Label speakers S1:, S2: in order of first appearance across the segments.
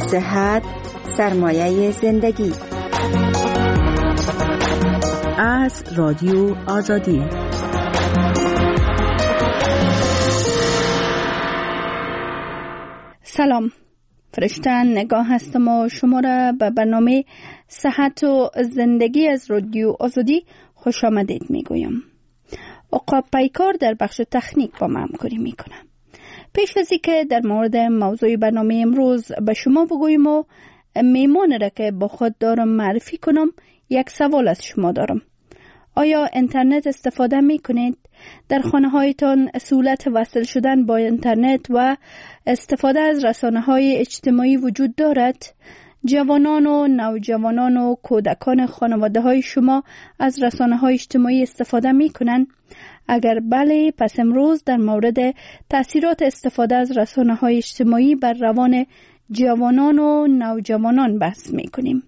S1: صحت سرمایه زندگی.
S2: از رادیو آزادی.
S3: سلام، فرشته نگاه هستم و شما را به برنامه صحت و زندگی از رادیو آزادی خوش آمدید میگویم. عقاب پیکار در بخش تکنیک با من همکاری میکنم. پیش از اینکه در مورد موضوع برنامه امروز به شما بگویم و میمون را که با خود دارم معرفی کنم، یک سوال از شما دارم. آیا اینترنت استفاده می کنید؟ در خانه هایتان سهولت وصل شدن با اینترنت و استفاده از رسانه های اجتماعی وجود دارد؟ جوانان و نوجوانان و کودکان خانواده های شما از رسانه های اجتماعی استفاده می کنند؟ اگر بله، پس امروز در مورد تأثیرات استفاده از رسانه های اجتماعی بر روان جوانان و نوجوانان بحث می کنیم.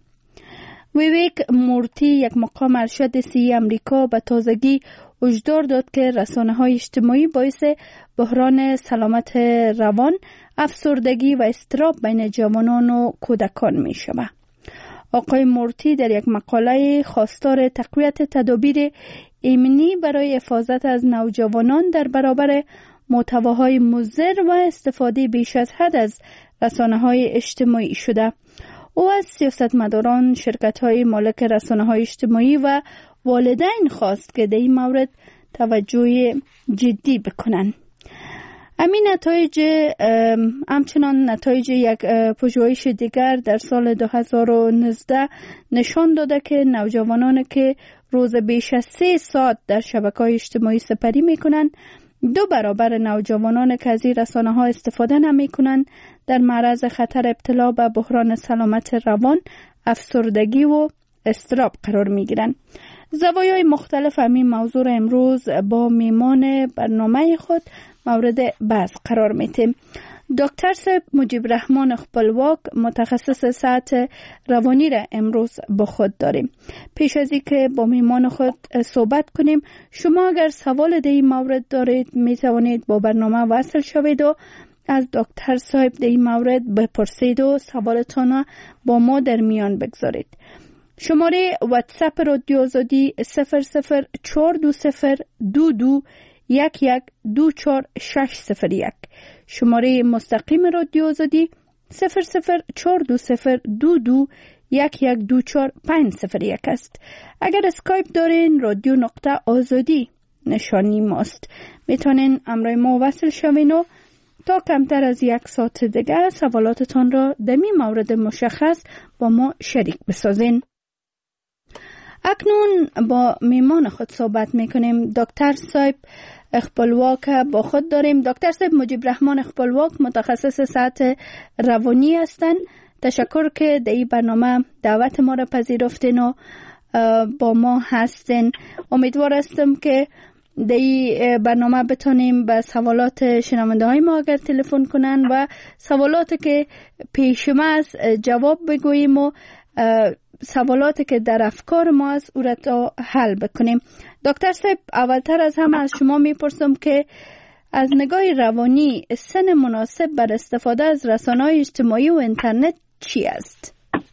S3: ویویک مورتی، یک مقام ارشد سیاسی امریکا، به تازگی هشدار داد که رسانه‌های اجتماعی باعث بحران سلامت روان، افسردگی و اضطراب بین جوانان و کودکان می شود. آقای مورتی در یک مقاله خواستار تقویت تدابیر ایمنی برای حفاظت از نوجوانان در برابر محتواهای مضر و استفاده بیش از حد از رسانه‌های اجتماعی شده. او از سیاستمداران، شرکت‌های مالک رسانه‌های اجتماعی و والدین خواست که در این مورد توجه جدی بکنند. همین نتایج همچنان نتایج یک پژوهش دیگر در سال 2019 نشان داده که نوجوانانی که روز بیش از 3 ساعت در شبکه‌های اجتماعی سپری می‌کنند، 2 برابر نوجوانان که از این رسانه‌ها استفاده نمی‌کنند در معرض خطر ابتلا به بحران سلامت روان، افسردگی و اضطراب قرار می‌گیرند. زوایای مختلف همین موضوع را امروز با میمان برنامه خود مورد بحث قرار می‌دیم. دکتر صاحب مجیب رحمان خپلواک، متخصص صحت روانی را امروز با خود داریم. پیش از اینکه با میمان خود صحبت کنیم، شما اگر سوال در این مورد دارید می توانید با برنامه وصل شوید و از دکتر صاحب در این مورد بپرسید و سوالتان با ما در میان بگذارید. شماره واتساپ رادیو آزادی 00422211240601. شماره مستقیم رادیو آزادی 00422211240501 است. اگر اسکایپ دارین، رادیو نقطه آزادی نشانی ماست. میتونین امرای ما وصل شوین و تا کمتر از 1 ساعت دیگه سوالاتتان را در این مورد مشخص با ما شریک بسازین. اکنون با میمان خود صحبت میکنیم. دکتر صاحب خپلواک با خود داریم. دکتر صاحب مجیب رحمان خپلواک، متخصص صحت روانی هستند. تشکر که در این برنامه دعوت ما را پذیرفتین و با ما هستین. امیدوار هستم که در این برنامه بتونیم به سوالات شنونده های ما اگر تلفن کنن و سوالاتی که پیش ما است جواب بگوییم و سوالاتی که در افکار ما است او را تا حل بکنیم. دکتر صاحب، اولتر از همه از شما میپرسم که از نگاه روانی سن مناسب بر استفاده از رسانه‌های اجتماعی و اینترنت چی است؟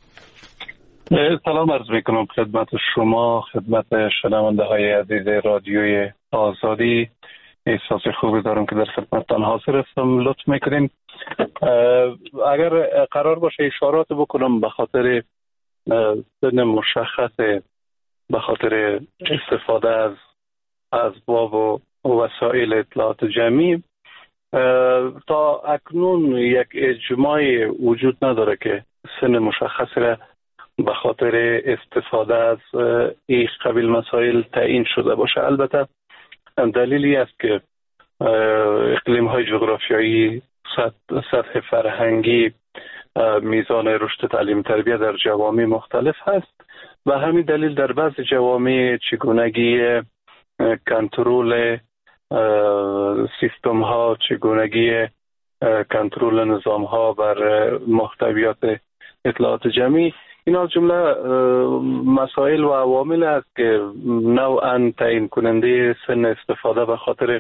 S4: سلام عرض میکنم خدمت شما، خدمت شنونده های عزیز رادیوی آزادی. احساس خوبی دارم که در خدمتتان حاضر هستم. لطف میکنیم اگر قرار باشه اشارات بکنم به خاطر سن مشخص، به خاطر استفاده از اسباب و وسایل اطلاعات جمعی. تا اکنون یک اجماع وجود نداره که سن مشخص را به خاطر استفاده از این قبیل مسائل تعیین شده باشه. البته دلیلی است که اقلیم های جغرافیایی، سطح فرهنگی، میزان رشد تعلیم تربیت در جوامع مختلف هست و همین دلیل در بعض جوامع چگونگی کنترل سیستم ها، چگونگی کنترل نظام ها بر محتویات اطلاعات جمعی، اینا جمله مسائل و عوامل است که نوعاً تعیین کننده سن استفاده به خاطر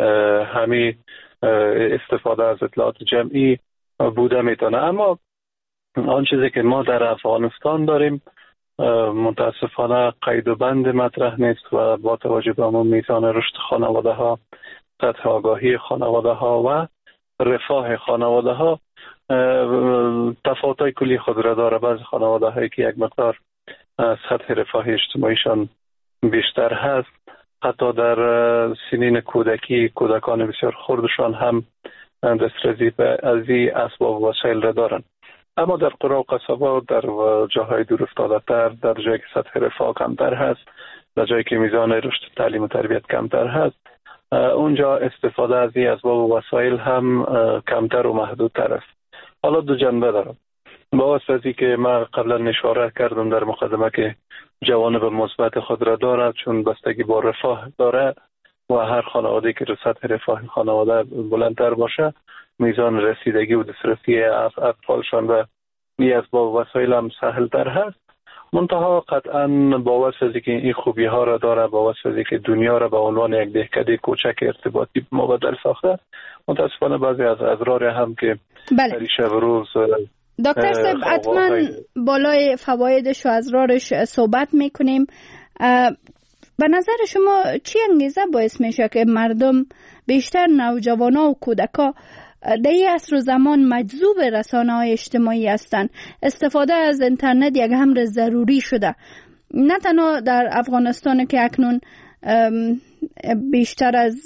S4: همین استفاده از اطلاعات جمعی بوده میتونه. اما آن چیزی که ما در افغانستان داریم متاسفانه قید و بند مطرح نیست و با توجه به همون میزان رشد خانواده ها، سطح آگاهی خانواده ها و رفاه خانواده ها تفاوت‌های کلی خود را داره. بعضی خانواده هایی که یک مقدار سطح رفاه اجتماعیشان بیشتر هست، حتی در سنین کودکی کودکان بسیار خردشان هم دسترسی به از این اسباب و وسایل را دارند. اما در قرى و قصبات، در جاهای دور افتاده تر، در جایی که سطح رفاه کمتر هست، در جایی که میزان رشد تعلیم و تربیت کمتر هست، اونجا استفاده از این اسباب و وسایل هم کمتر و محدودتر است. حالا دو جنبه دارم. با واسطه که من قبلا اشاره کردم در مقدمه که جوانب مثبت خود را دارد، چون بستگی با رفاه داره و هر خانواده که سطح رفاه خانواده بلندتر باشه، میزان رسیدگی و دسترسی اطفالشان به این اسباب و وسایل هم سهلتر هست. منتها قطعا با واسطه که این خوبی ها را داره، با واسطه که دنیا را به عنوان یک دهکده کوچک ارتباطی مبدل ساخته، متاسفانه بعضی از اضرار هم که در شب روز
S3: دکتر صاحب حتما بالای فوایدش و اضرارش صحبت میکنیم. به نظر شما چی انگیزه باعث میشه که مردم، بیشتر نوجوانا و کودکا، در این عصر و زمان مجذوب رسانه‌های اجتماعی هستند؟ استفاده از اینترنت یک امر ضروری شده، نه تنها در افغانستان که اکنون بیشتر از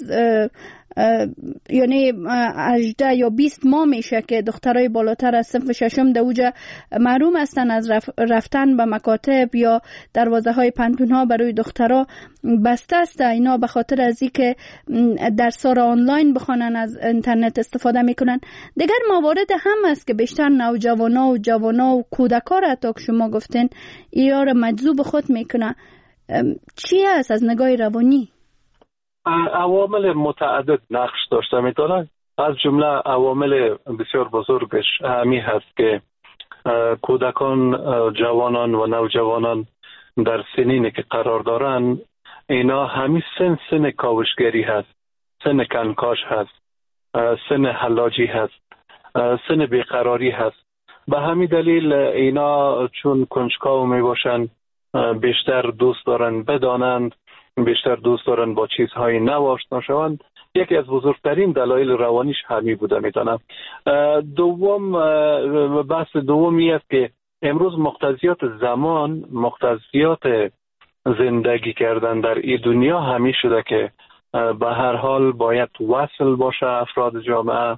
S3: یعنی 18 یا 20 ماه میشه که دخترای بالاتر از صنف ششم در اوجه محروم هستن از رفتن به مکاتب یا دروازه های پنتون ها برای دخترها بسته است. اینا به خاطر از اینکه درس‌ها را آنلاین بخوانن از اینترنت استفاده میکنن. دیگر موارد هم است که بیشتر نوجوانا و جوانا و کودکا را تا که شما گفتین اینا را مجذوب خود میکنه. چی است از نگاه روانی؟
S4: عوامل متعدد نقش داشته میتونند. از جمله عوامل بسیار بزرگش همی هست که کودکان، جوانان و نوجوانان در سنینی که قرار دارن، اینا همی سن کاوشگری هست، سن کنکاش هست، سن حلاجی هست، سن بیقراری هست. به همین دلیل اینا چون کنجکاو می باشن، بیشتر دوست دارن بدانند، بیشتر دوست دارن با چیزهای نو آشنا شوند. یکی از بزرگترین دلایل روانیش همین بوده میتونم. دوم، بحث دومی است که امروز مقتضیات زمان، مقتضیات زندگی کردن در این دنیا همین شده که به هر حال باید وصل باشه افراد جامعه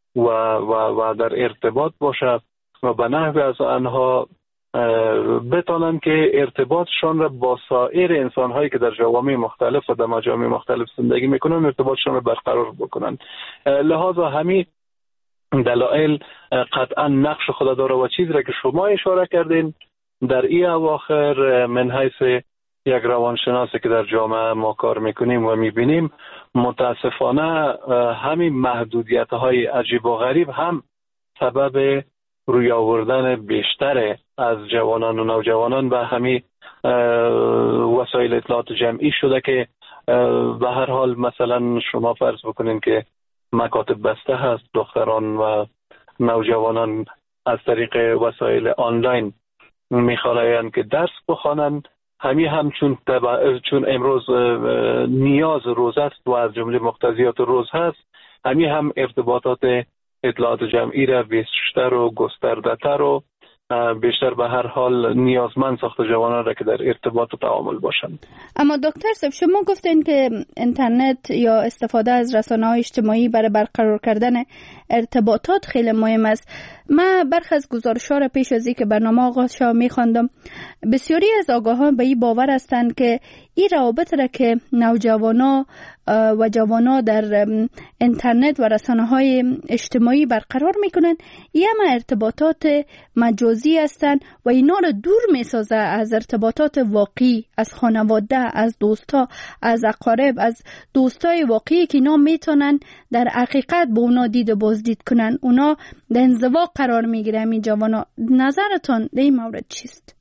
S4: و در ارتباط باشه و به نحو از آنها بتانن که ارتباطشان را با سایر انسان‌هایی که در جوامع مختلف و در مجامع مختلف زندگی میکنن ارتباطشان را برقرار بکنن. لحاظا همین دلایل قطعا نقش خود داره و چیزی را که شما اشاره کردین در این اواخر من حیث یک روانشناسی که در جامعه ما کار میکنیم و میبینیم، متاسفانه همین محدودیت‌های عجیب و غریب هم سبب روی آوردن بیشتر از جوانان و نوجوانان به همین وسایل اطلاعات جمعی شده که به هر حال مثلا شما فرض بکنین که مکاتب بسته هست، دختران و نوجوانان از طریق وسایل آنلاین میخواهند که درس بخوانن. همین هم چون امروز نیاز روز است و از جمله مقتضیات روز هست، همین هم ارتباطات اطلاعات جمعی را بیشتر و گسترده‌تر و بیشتر به هر حال نیازمند ساخت جوانان را که در ارتباط و تعامل باشند.
S3: اما دکتر صاحب شما گفتین که اینترنت یا استفاده از رسانه‌های اجتماعی برای برقرار کردن ارتباطات خیلی مهم است. من برخی از گزارش‌ها را پیش از اینکه برنامه آغاز شود می‌خواندم. بسیاری از آگاهان به این باور هستند که این روابط را که نوجوانا و جوانا در اینترنت و رسانه‌های اجتماعی برقرار می‌کنند، این هم ارتباطات مجازی هستند و اینا را دور می‌سازه از ارتباطات واقعی، از خانواده، از دوستا، از اقارب، از دوستای واقعی که اینا میتونن در حقیقت به اونا دید و بازدید کنن. اونا در انزوا قرار میگیرن این جوانا. نظرتون در این مورد چیست؟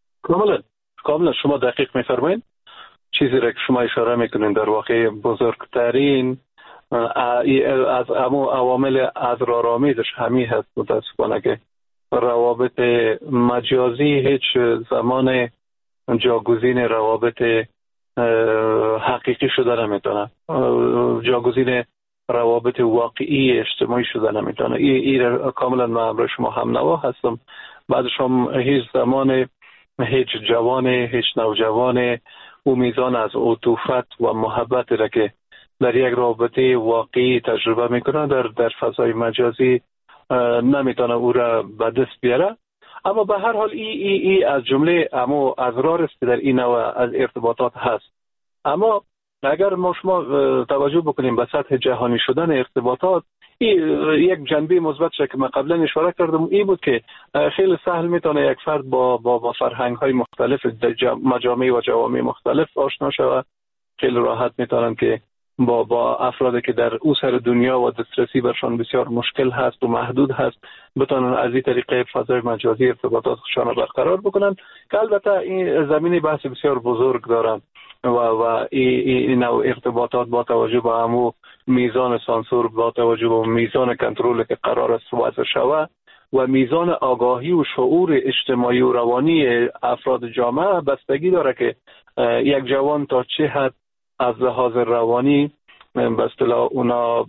S4: کاملا شما دقیق میفرمایید. چیزی را که شما اشاره میکنین در واقع بزرگترین از عوامل اضرارآمیزش همین هست متاسفانه که روابط مجازی هیچ زمان جاگزین روابط حقیقی شده نمیتونه، جاگزین روابط واقعی اجتماعی شده نمیتونه. این کاملا من همراه شما هم نوا هستم. بعدش هم هیچ زمان هیچ جوان، هیچ نوجوان او میزان از عطوفت و محبت را که در یک رابطه واقعی تجربه میکنه در فضای مجازی نمیتونه او را به دست بیاره. اما به هر حال ای از جمله اما اضرار است که در این نوع از ارتباطات هست. اما اگر ما شما توجه بکنیم به سطح جهانی شدن ارتباطات، یک جنبه مثبت که من قبلا اشاره کردم این بود که خیلی سهل میتونه یک فرد با فرهنگ های مختلف مجامع و جوامع مختلف آشنا شود. خیلی راحت میتونن که با افرادی که در او سر دنیا و دسترسی برشان بسیار مشکل هست و محدود هست بتونن از این طریق فضای مجازی ارتباطاتشان را برقرار بکنن، که البته این زمینه بحث بسیار بزرگ دارن و این نوع ارتباطات با توجه به همو میزان سانسور، با توجه به میزان کنترل که قرار است وضع شود و میزان آگاهی و شعور اجتماعی و روانی افراد جامعه بستگی داره که یک جوان تا چه حد از لحاظ روانی به اصطلاح اونا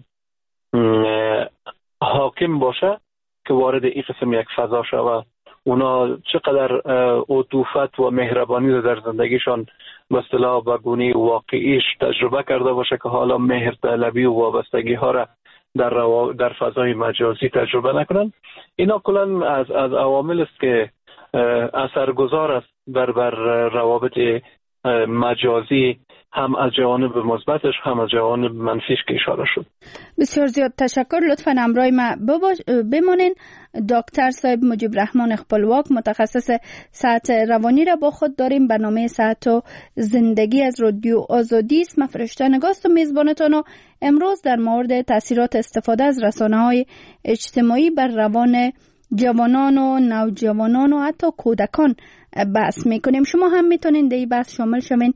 S4: حاکم باشه که وارد این قسم یک فضا شود. اونا چقدر عطوفت و مهربانی رو در زندگیشان به اصطلاح به گونه واقعیش تجربه کرده باشه که حالا مهرطلبی و وابستگی ها را در فضای مجازی تجربه نکنن. اینا کلا از عوامل است که اثرگذار است بر روابط مجازی، هم از جوانب مثبتش هم از جوانب منفیش که اشاره شد.
S3: بسیار زیاد تشکر. لطفاً همراه ما بمانین. دکتر صاحب مجیب رحمان خپلواک، متخصص صحت روانی را با خود داریم. برنامه صحت و زندگی از رادیو آزادی است. من فرشته نگاست و میزبانتان امروز در مورد تاثیرات استفاده از رسانه‌های اجتماعی بر روان جوانان و نوجوانان و حتی کودکان بحث میکنیم. شما هم میتونین در این بحث شامل شوین.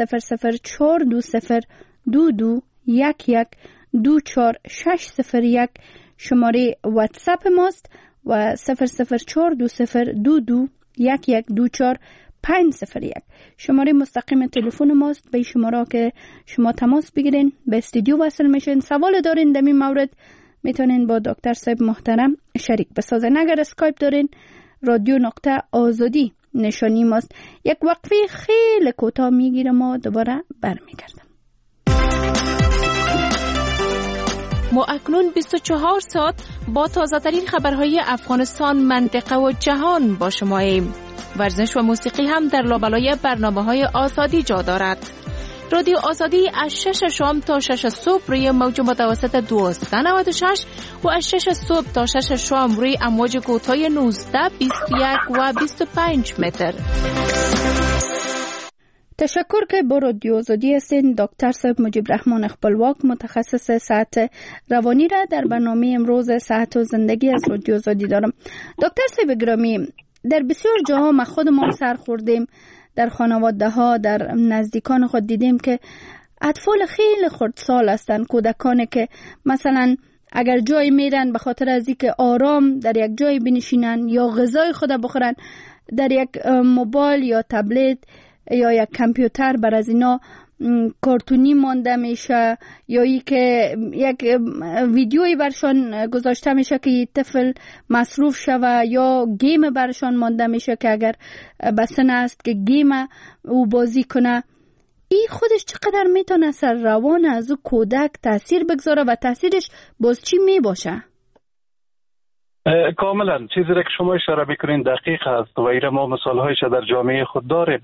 S3: 0042211240601 شماره واتساپ ماست و 0022211240501 شماره مستقیم تلفن ماست. به شماره که شما تماس بگیرین به استودیو وصل میشین. سوال دارین در این مورد میتونین با دکتر صاحب محترم شریک بسازین. اگر اسکایپ دارین radio.azadi نشانی ماست. یک وقفه خیلی کوتاه میگیرم و دوباره برمیگردم.
S5: ما اکنون 24 ساعت با تازه ترین خبرهای افغانستان، منطقه و جهان با شماییم. ورزش و موسیقی هم در لابلای برنامه‌های آزادی جا دارد. رادیو آزادی از 6 شام تا 6 صبح روی موج متوسط 1296 و از 6 صبح تا 6 شام روی امواج کوتاه 19، 21 و 25 متر.
S3: تشکر که با رادیو آزادی هستین. دکتر صاحب مجیب رحمان خپلواک، متخصص صحت روانی را در برنامه امروز صحت و زندگی از رادیو آزادی دارم. دکتر صاحب گرامی، در بسیار جاها ما خودمون سر خوردیم، در خانواده ها، در نزدیکان خود دیدیم که اطفال خیلی خردسال هستند، کودکانی که مثلا اگر جای میرن به خاطر از اینکه آرام در یک جای بنشینن یا غذای خود بخورن، در یک موبایل یا تبلت یا یک کامپیوتر بر از اینا کارتونی مانده میشه یا ای که یک ویدیویی برشان گذاشته میشه که طفل مصروف شوه یا گیم برشان مانده میشه که اگر بسن است که گیم او بازی کنه. این خودش چقدر میتونه سر روان از او کودک تاثیر بگذاره و تاثیرش باز چی میباشه؟
S4: کاملا چیزی را که شما اشاره بکنین دقیق است و ایره ما مثالهایش در جامعه خود داریم.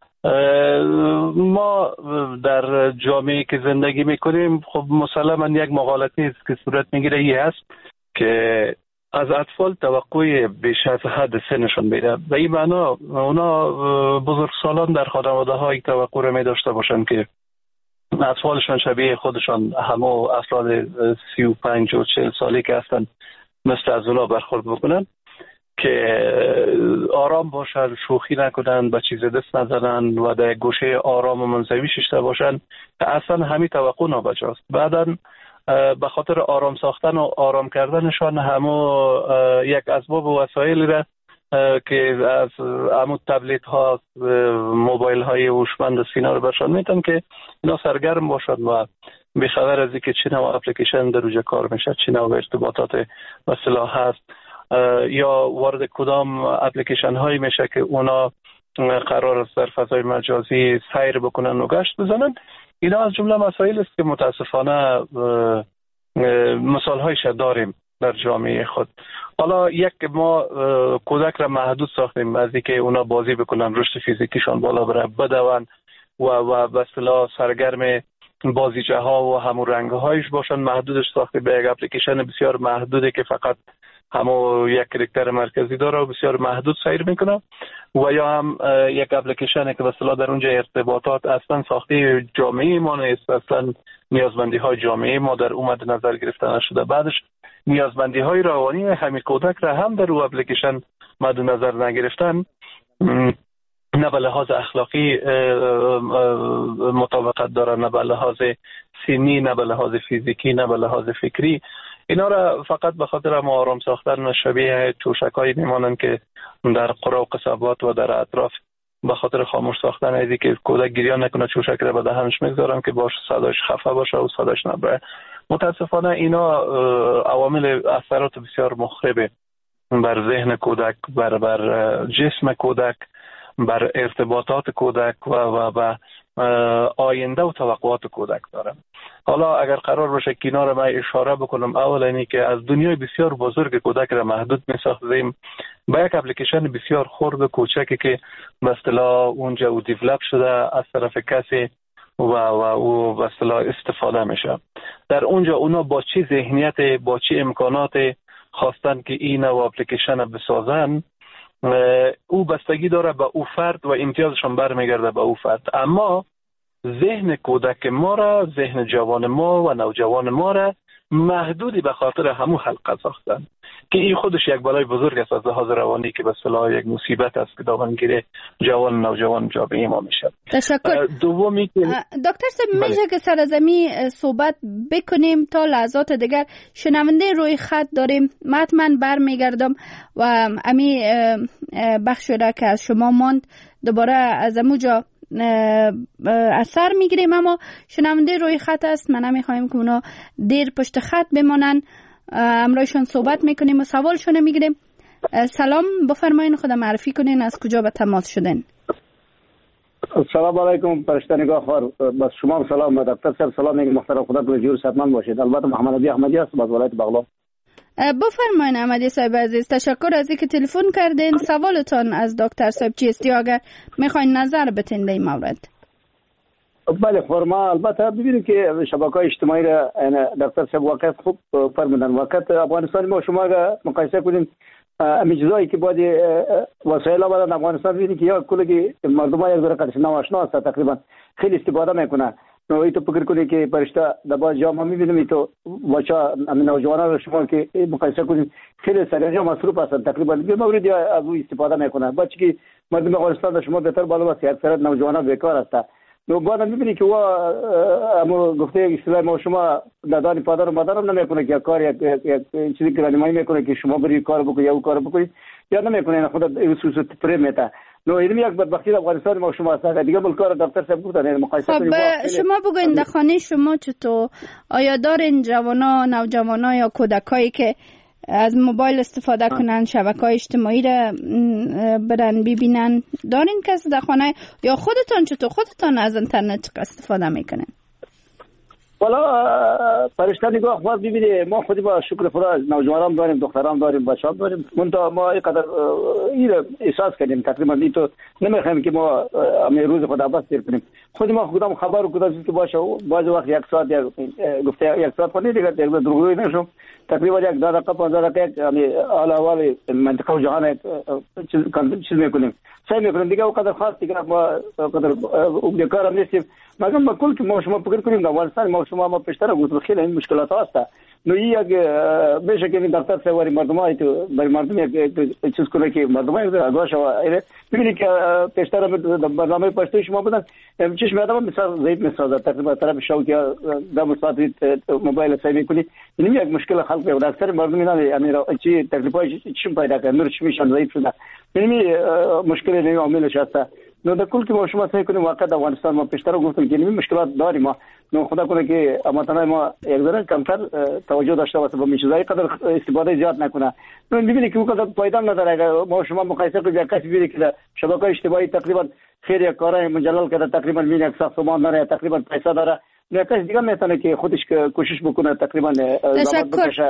S4: ما در جامعه که زندگی میکنیم خب مسلما یک مغالطه است که صورت میگیره این است که از اطفال توقع بیش از حد سنشون میره. به این معنا اونا بزرگسالان در خانواده های توقع رو میداشته باشن که اطفالشان شبیه خودشان همه افراد 35 و 40 سالی که هستن مثل از اونا برخورد بکنن، که آرام باشن، شوخی نکنن، به چیز دست نزنن و در گوشه آرام و منزوی ششته باشن، که اصلا همین توقع نابجاست. بعدن به خاطر آرام ساختن و آرام کردنشان همو یک اسباب و وسایلی را که از همو تبلیت ها موبایل های هوشمند سینا رو برشان میتن که اینا سرگرم باشد و بخبر از اینکه چه نوع اپلیکیشن در اوجه کار میشه، چه نوع ارتباطات و اصطلاح هست یا وارد کدام اپلیکیشن هایی میشه که اونا قرار است در فضای مجازی سیر بکنن و گشت بزنن. اینا از جمله مسائل است که متاسفانه مثال هایش داریم در جامعه خود. حالا یک ما کودک را محدود ساختیم از اینکه اونا بازی بکنن، رشد فیزیکیشان بالا بره، بدون و به اصطلاح سرگرم بازیچه ها و همون رنگ هایش باشن. محدودش ساخته به یک اپلیکیشن بسیار محدوده که فقط همو یک کاراکتر مرکزی داره و بسیار محدود سیر میکنه، و یا هم یک اپلیکیشنی که به اصطلاح در اونجا ارتباطات اصلا ساخته جامعه ما نیست، اصلا نیازمندی های جامعه ما در اومد نظر گرفته نشده. بعدش نیازمندی های روانی همین کودک را هم در او اپلیکیشن مد نظر نگرفتن، نه به لحاظ اخلاقی مطابقت داره، نه به لحاظ سنی، نه به لحاظ فیزیکی، نه به لحاظ فکری. اینا را فقط به خاطر آرام ساختن شبیه توشکایی میمانند که در قرى و قصبات و در اطراف به خاطر خاموش ساختن ایدی که کودک گریان نکنه چوشک را به دهنش میگذارن که باش صداش خفه باشه و صداش نبره. متاسفانه اینا عوامل اثرات بسیار مخربه بر ذهن کودک، بر جسم کودک، بر ارتباطات کودک و آینده و توقعات کودک داره. حالا اگر قرار باشه که اینا را من اشاره بکنم، اولا اینی که از دنیای بسیار بزرگ کودک را محدود می ساختیم با یک اپلیکیشن بسیار خرد و کوچکی که به اصطلاح اونجا او دیولپ شده از طرف کسی و او به اصطلاح استفاده میشه. در اونجا اونا با چه ذهنیت، با چه امکانات خواستن که این و اپلیکیشن بسازن، او بستگی داره به او فرد و امتیازشون برمیگرده به او فرد. اما ذهن کودک ما را، ذهن جوان ما و نوجوان ما را محدودی به خاطر همون حلقه ساختن که این خودش یک بلای بزرگ است از لحاظ روانی که به اصطلاح یک مصیبت است که دامنگیر جوان نوجوان جامعه ما میشه.
S3: تشکر.
S4: دومی که
S3: دکتر صاحب میشه که سر از امی صحبت بکنیم تا لحظات دیگر. شنونده روی خط داریم، من حتما برمیگردم و امی بخش را که از شما ماند دوباره از اموجا اثر میگیریم. اما شنونده روی خط است، من نمیخوایم که اونا دیر پشت خط بمانن، امرایشان صحبت میکنیم و سوالشون میگیریم. سلام، بفرمایین خود معرفی کنین، از کجا به تماس شدین؟
S6: سلام علیکم فرشته نگاه خار، بس شما سلام دکتر صاحب، سلام محترم، خدا به جور صحتمند باشید. البته محمد علی احمدی است از ولایت بغلان.
S3: بفرمایین احمدی صاحب عزیز، تشکر از اینکه تلفن کردین. سوالتان از دکتر صاحب چیست یا اگر میخواین نظر بتین در این مورد؟
S6: بله فرما، البته ببینید که شبکه‌های اجتماعی را دکتر صاحب واقعا خوب فرمودن. واقعا افغانستان ما شما را مقایسه کنیم امیجزایی که بعد وسایل آمدن افغانستان ببینید که یا کلی مردم ها یک ذره قدش ناشنا است، تقریبا خیلی استفاده میکنه. نوعی تو فکر کنید که پرشته در باز جامعه میبینیم تو بچا نوجوانان رو شما که مقایسه کنید خیلی سریع مصروف هستند، تقریبا به موردی از او استفاده میکنن. بچه که مردم افغانستان شما بهتر بالا است، اکثر نوجوانان بیکار هستند. نو بعد میبینید که وا اما گفته اصطلاح ما شما دادن پدر و مادر هم نمیکنه که کار یک چیزی که راهنمایی میکنه که شما بری کار بکنید یا کار بکنید یا نمیکنه، خود خصوص پریم میته. نو این یک بدبختی افغانستان ما شما است. دیگه ملکار دکتر صاحب گفتن مقایسه کنید.
S3: شما بگوین در خانه شما چطور آیا دارین جوانا، نوجوانا یا کودکایی که از موبایل استفاده کنن، شبکه‌های اجتماعی را برن ببینن؟ دارین کسی در خانه یا خودتان چطور خودتان از اینترنت استفاده میکنین؟
S6: والا فرشته نگاه خواهد ببینید ما خودی با شکر خدا نوجوانان داریم، دختران داریم، بچه‌ها داریم. منتها ما اینقدر این احساس کردیم تقریبا این تو نمیخوایم که ما روز خدا بس دیر کنیم. خود ما خودم خبر و کدام که باشه بعضی وقت یک ساعت گفته یک ساعت کنید دیگه دروغی نشم، تقریبا یک 10 دقیقه 15 دقیقه حال احوال منطقه و جهان چیز میکنیم، سعی میکنیم دیگه اونقدر خاص دیگه ما قدر بیکار نیستیم. مگر ما کل که ما شما فکر کنیم افغانستان ما شما پیشتر گفتم خیلی این مشکلات هست. نو یک میشه که دکتر سواری مردمای تو برای مردم یک چیز کنه که مردمای آگاه شوه. ببینید که پیشتر برنامه پشتوی شما بودن چشم آدم مثلا ضعیف میسازه، تقریبا طرف شوکی در مساعدت موبایل سعی میکنی. این یک مشکل خلق و اکثر مردم اینا یعنی چی تکلیفای چشم پیدا کردن، نورش میشن ضعیف شده. این مشکل نه عاملش هست. نو در کل که ما شما سعی کنیم واقعا افغانستان ما پیشتر گفتم که این مشکلات داریم ما. نو خدا کنه که امتنای ما یک ذره کمتر توجه داشته باشه، با میشوزای قدر استفاده زیاد نکنه. نو میبینی که اون قدر فایده نداره. اگر ما شما مقایسه کنیم یک کسی ببینید که شبکه اجتماعی تقریبا خیر یک کارای مجلل کرده، تقریبا می یک ساختمان داره، تقریبا پیسه داره، نه کسی دیگه میتونه که خودش کوشش بکنه تقریبا
S3: تشکر.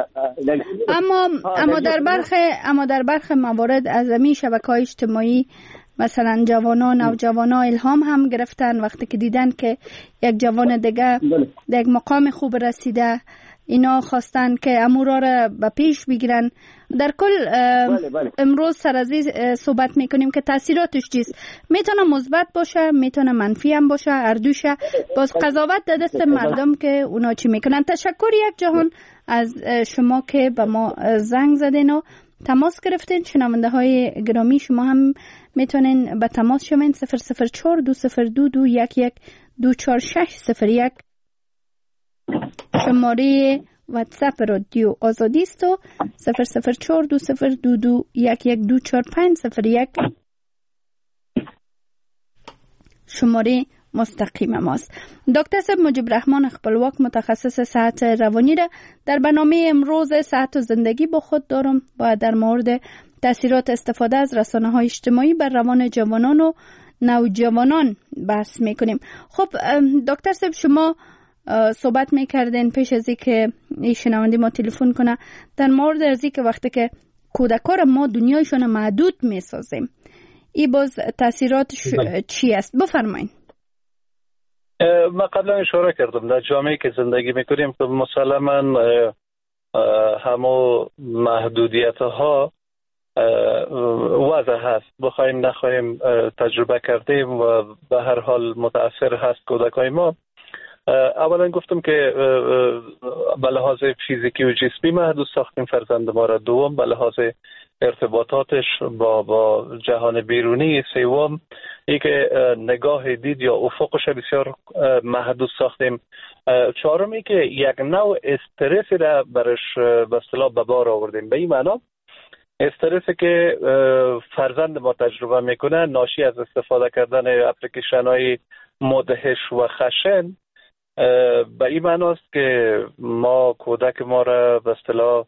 S3: اما در برخی موارد از همین شبکه‌های اجتماعی مثلا جوانان و نوجوانان الهام هم گرفتن وقتی که دیدن که یک جوان دیگه در یک مقام خوب رسیده، اینا خواستن که امورا را به پیش بگیرن. در کل امروز سر از این صحبت میکنیم که تاثیراتش چیست، میتونه مثبت باشه، میتونه منفی هم باشه، اردوشه. باز قضاوت در دست مردم که اونا چی میکنن. تشکر یک جهان از شما که به ما زنگ زدین و تماس گرفتین. شنونده های گرامی شما هم میتونین به تماس شوین 004 202 211 24601 شماره واتساپ رادیو آزادی است و 004 202 211 شماره مستقیم ماست. دکتر صاحب مجیب رحمان خپلواک متخصص صحت روانی را در برنامه امروز صحت و زندگی با خود دارم و در مورد تاثیرات استفاده از رسانه‌های اجتماعی بر روان جوانان و نوجوانان بحث میکنیم. خب دکتر صاحب شما صحبت میکردین پیش از اینکه این شنونده ما تلفن کنه در مورد از اینکه وقتی که کودکان ما دنیایشون محدود میسازیم، این باز تاثیراتش چی است؟ بفرمایید.
S4: ما قبلا اشاره کردم در جامعه که زندگی میکنیم که مسلما همو محدودیت ها وضع هست، بخوایم نخواهیم تجربه کردیم و به هر حال متاثر هست کودکای ما. اولا گفتم که به لحاظ فیزیکی و جسمی محدود ساختیم فرزند ما را. دوم به لحاظ ارتباطاتش با جهان بیرونی. سوم ای که نگاه دید یا افقش بسیار محدود ساختیم. چهارم ای که یک نوع استرسی را برش به اصطلاح به بار آوردیم. به این معنا استرسی که فرزند ما تجربه میکنه ناشی از استفاده کردن اپلیکیشن های مدهش و خشن، به این معناست که ما کودک ما را به اصطلاح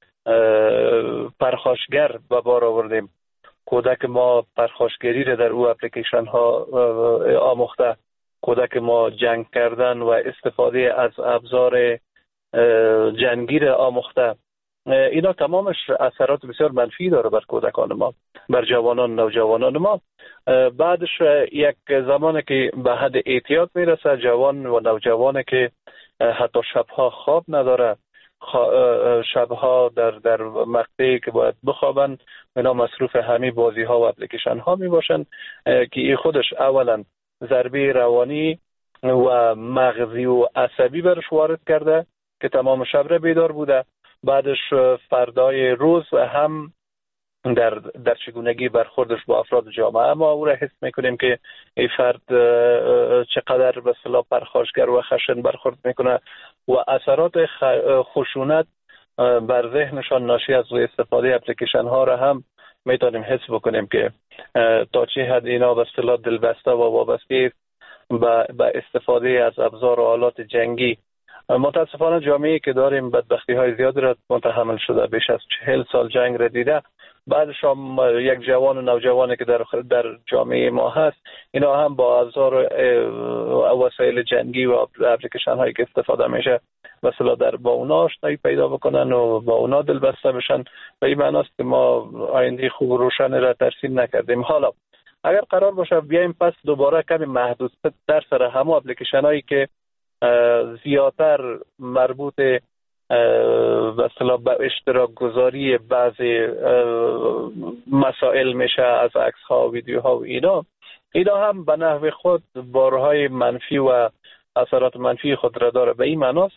S4: پرخاشگر به بار آوردیم. کودک ما پرخاشگری را در او اپلیکیشن ها آموخته. کودک ما جنگ کردن و استفاده از ابزار جنگی را آموخته. اینا تمامش اثرات بسیار منفی داره بر کودکان ما، بر جوانان نوجوانان ما. بعدش یک زمانی که به حد اعتیاد میرسه، جوان و نوجوانی که حتی شبها خواب نداره، شبها در مقطعی که باید بخوابن اینا مصروف همین بازی ها و اپلیکیشن ها می باشن که این خودش اولا ضربه روانی و مغزی و عصبی برش وارد کرده که تمام شب را بیدار بوده. بعدش فردای روز هم در چگونگی برخوردش با افراد جامعه ما او را حس میکنیم که این فرد چقدر به اصطلاح پرخاشگر و خشن برخورد میکنه و اثرات خشونت بر ذهنشان ناشی از استفاده اپلیکیشن ها را هم میتونیم حس بکنیم که تا چه حد اینا به اصطلاح دلبسته و وابسته به استفاده از ابزار و آلات جنگی. متاسفانه جامعه‌ای که داریم بدبختی های زیادی را متحمل شده، بیش از 40 سال جنگ را دیده. بعدش هم یک جوان و نوجوانی که در جامعه ما هست اینا هم با ابزار و وسایل جنگی و اپلیکیشن هایی که استفاده میشه مثلا با اونا آشنایی پیدا بکنن و با اونا دلبسته بشن. به این معناست که ما آینده خوب و روشن را ترسیم نکردیم. حالا اگر قرار باشه بیایم پس دوباره کمی محدود در سر همه اپلیکیشن هایی که زیادتر مربوط به اصطلاح به اشتراک گذاری بعضی مسائل میشه از عکس ها و ویدیو ها و اینا هم به نحو خود بارهای منفی و اثرات منفی خود را داره. به این معناست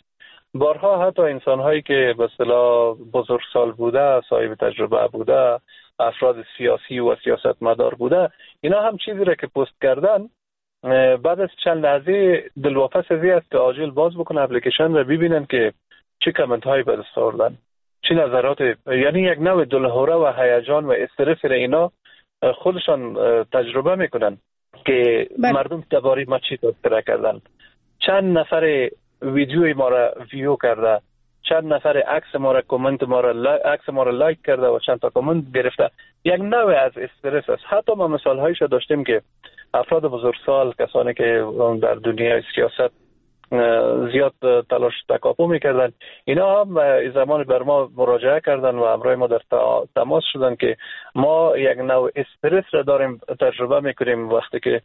S4: بارها حتی انسان هایی که به اصطلاح بزرگسال بوده، صاحب تجربه بوده، افراد سیاسی و سیاستمدار بوده، اینا هم چیزی را که پست کردن بعد از چند لحظه دلواپس ازی است که عاجل باز بکنه اپلیکیشن و ببینن که چه کامنت هایی به دست آوردن، چه نظرات، یعنی یک نوع دلهوره و هیجان و استرس را اینا خودشان تجربه میکنن که مردم درباره ما چی تذکره کردن، چند نفر ویدیوی ما را ویو کرده، چند نفر عکس ما را کامنت ما را عکس ما را لایک کرده و چند تا کامنت گرفته. یک نوع از استرس است. حتی ما مثال هایش داشتیم که افراد بزرگسال، کسانی که در دنیای سیاست زیاد تلاش تکاپو میکردن، اینا هم زمان بر ما مراجعه کردن و همراه ما در تماس شدن که ما یک نوع استرس را داریم تجربه میکنیم وقتی که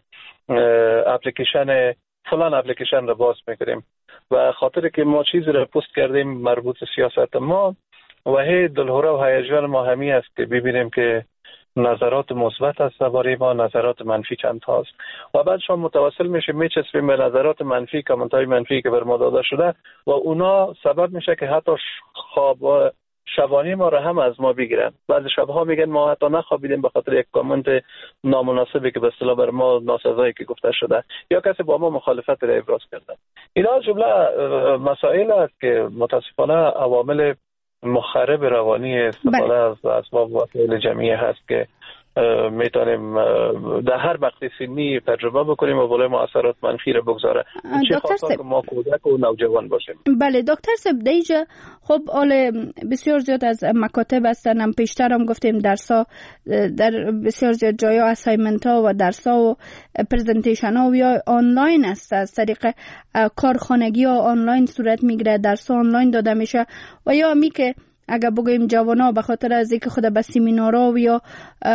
S4: فلان اپلیکیشن را باز میکنیم و خاطر که ما چیزی را پست کردیم مربوط به سیاست ما و هی دلهوره و هیجان ما همی است که ببینیم که نظرات مثبت است درباره ما، نظرات منفی چند هاست و بعد شما متوسل میشیم میچسبیم به نظرات منفی، کامنت های منفی که بر ما داده شده و اونا سبب میشه که حتی خواب شبانی ما را هم از ما بگیرن. بعضی شبها میگن ما حتی نخوابیدیم به خاطر یک کامنت نامناسبی که به اصطلاح بر ما ناسزایی که گفته شده یا کسی با ما مخالفت را ابراز کرده. اینا جمله مسائل است که متاسفانه عوامل مخرب روانی استفاده از اسباب وسایل جمعی هست که میتونیم در هر وقت سنی تجربه بکنیم و بالای ما اثرات منفی را بگذاره. چه خاصا که ما کودک و نوجوان باشیم.
S3: بله دکتر صاحب، دیجا خب حال بسیار زیاد از مکاتب هستن، هم پیشتر هم گفتیم درسا در بسیار زیاد جایا اسایمنت ها و درسا و پرزنتیشن ها یا آنلاین است، از طریق کارخانگی ها آنلاین صورت میگیره، درسا آنلاین داده میشه و یا می که اگر بگویم جوانا به خاطر از اینکه خود به سمینارها و یا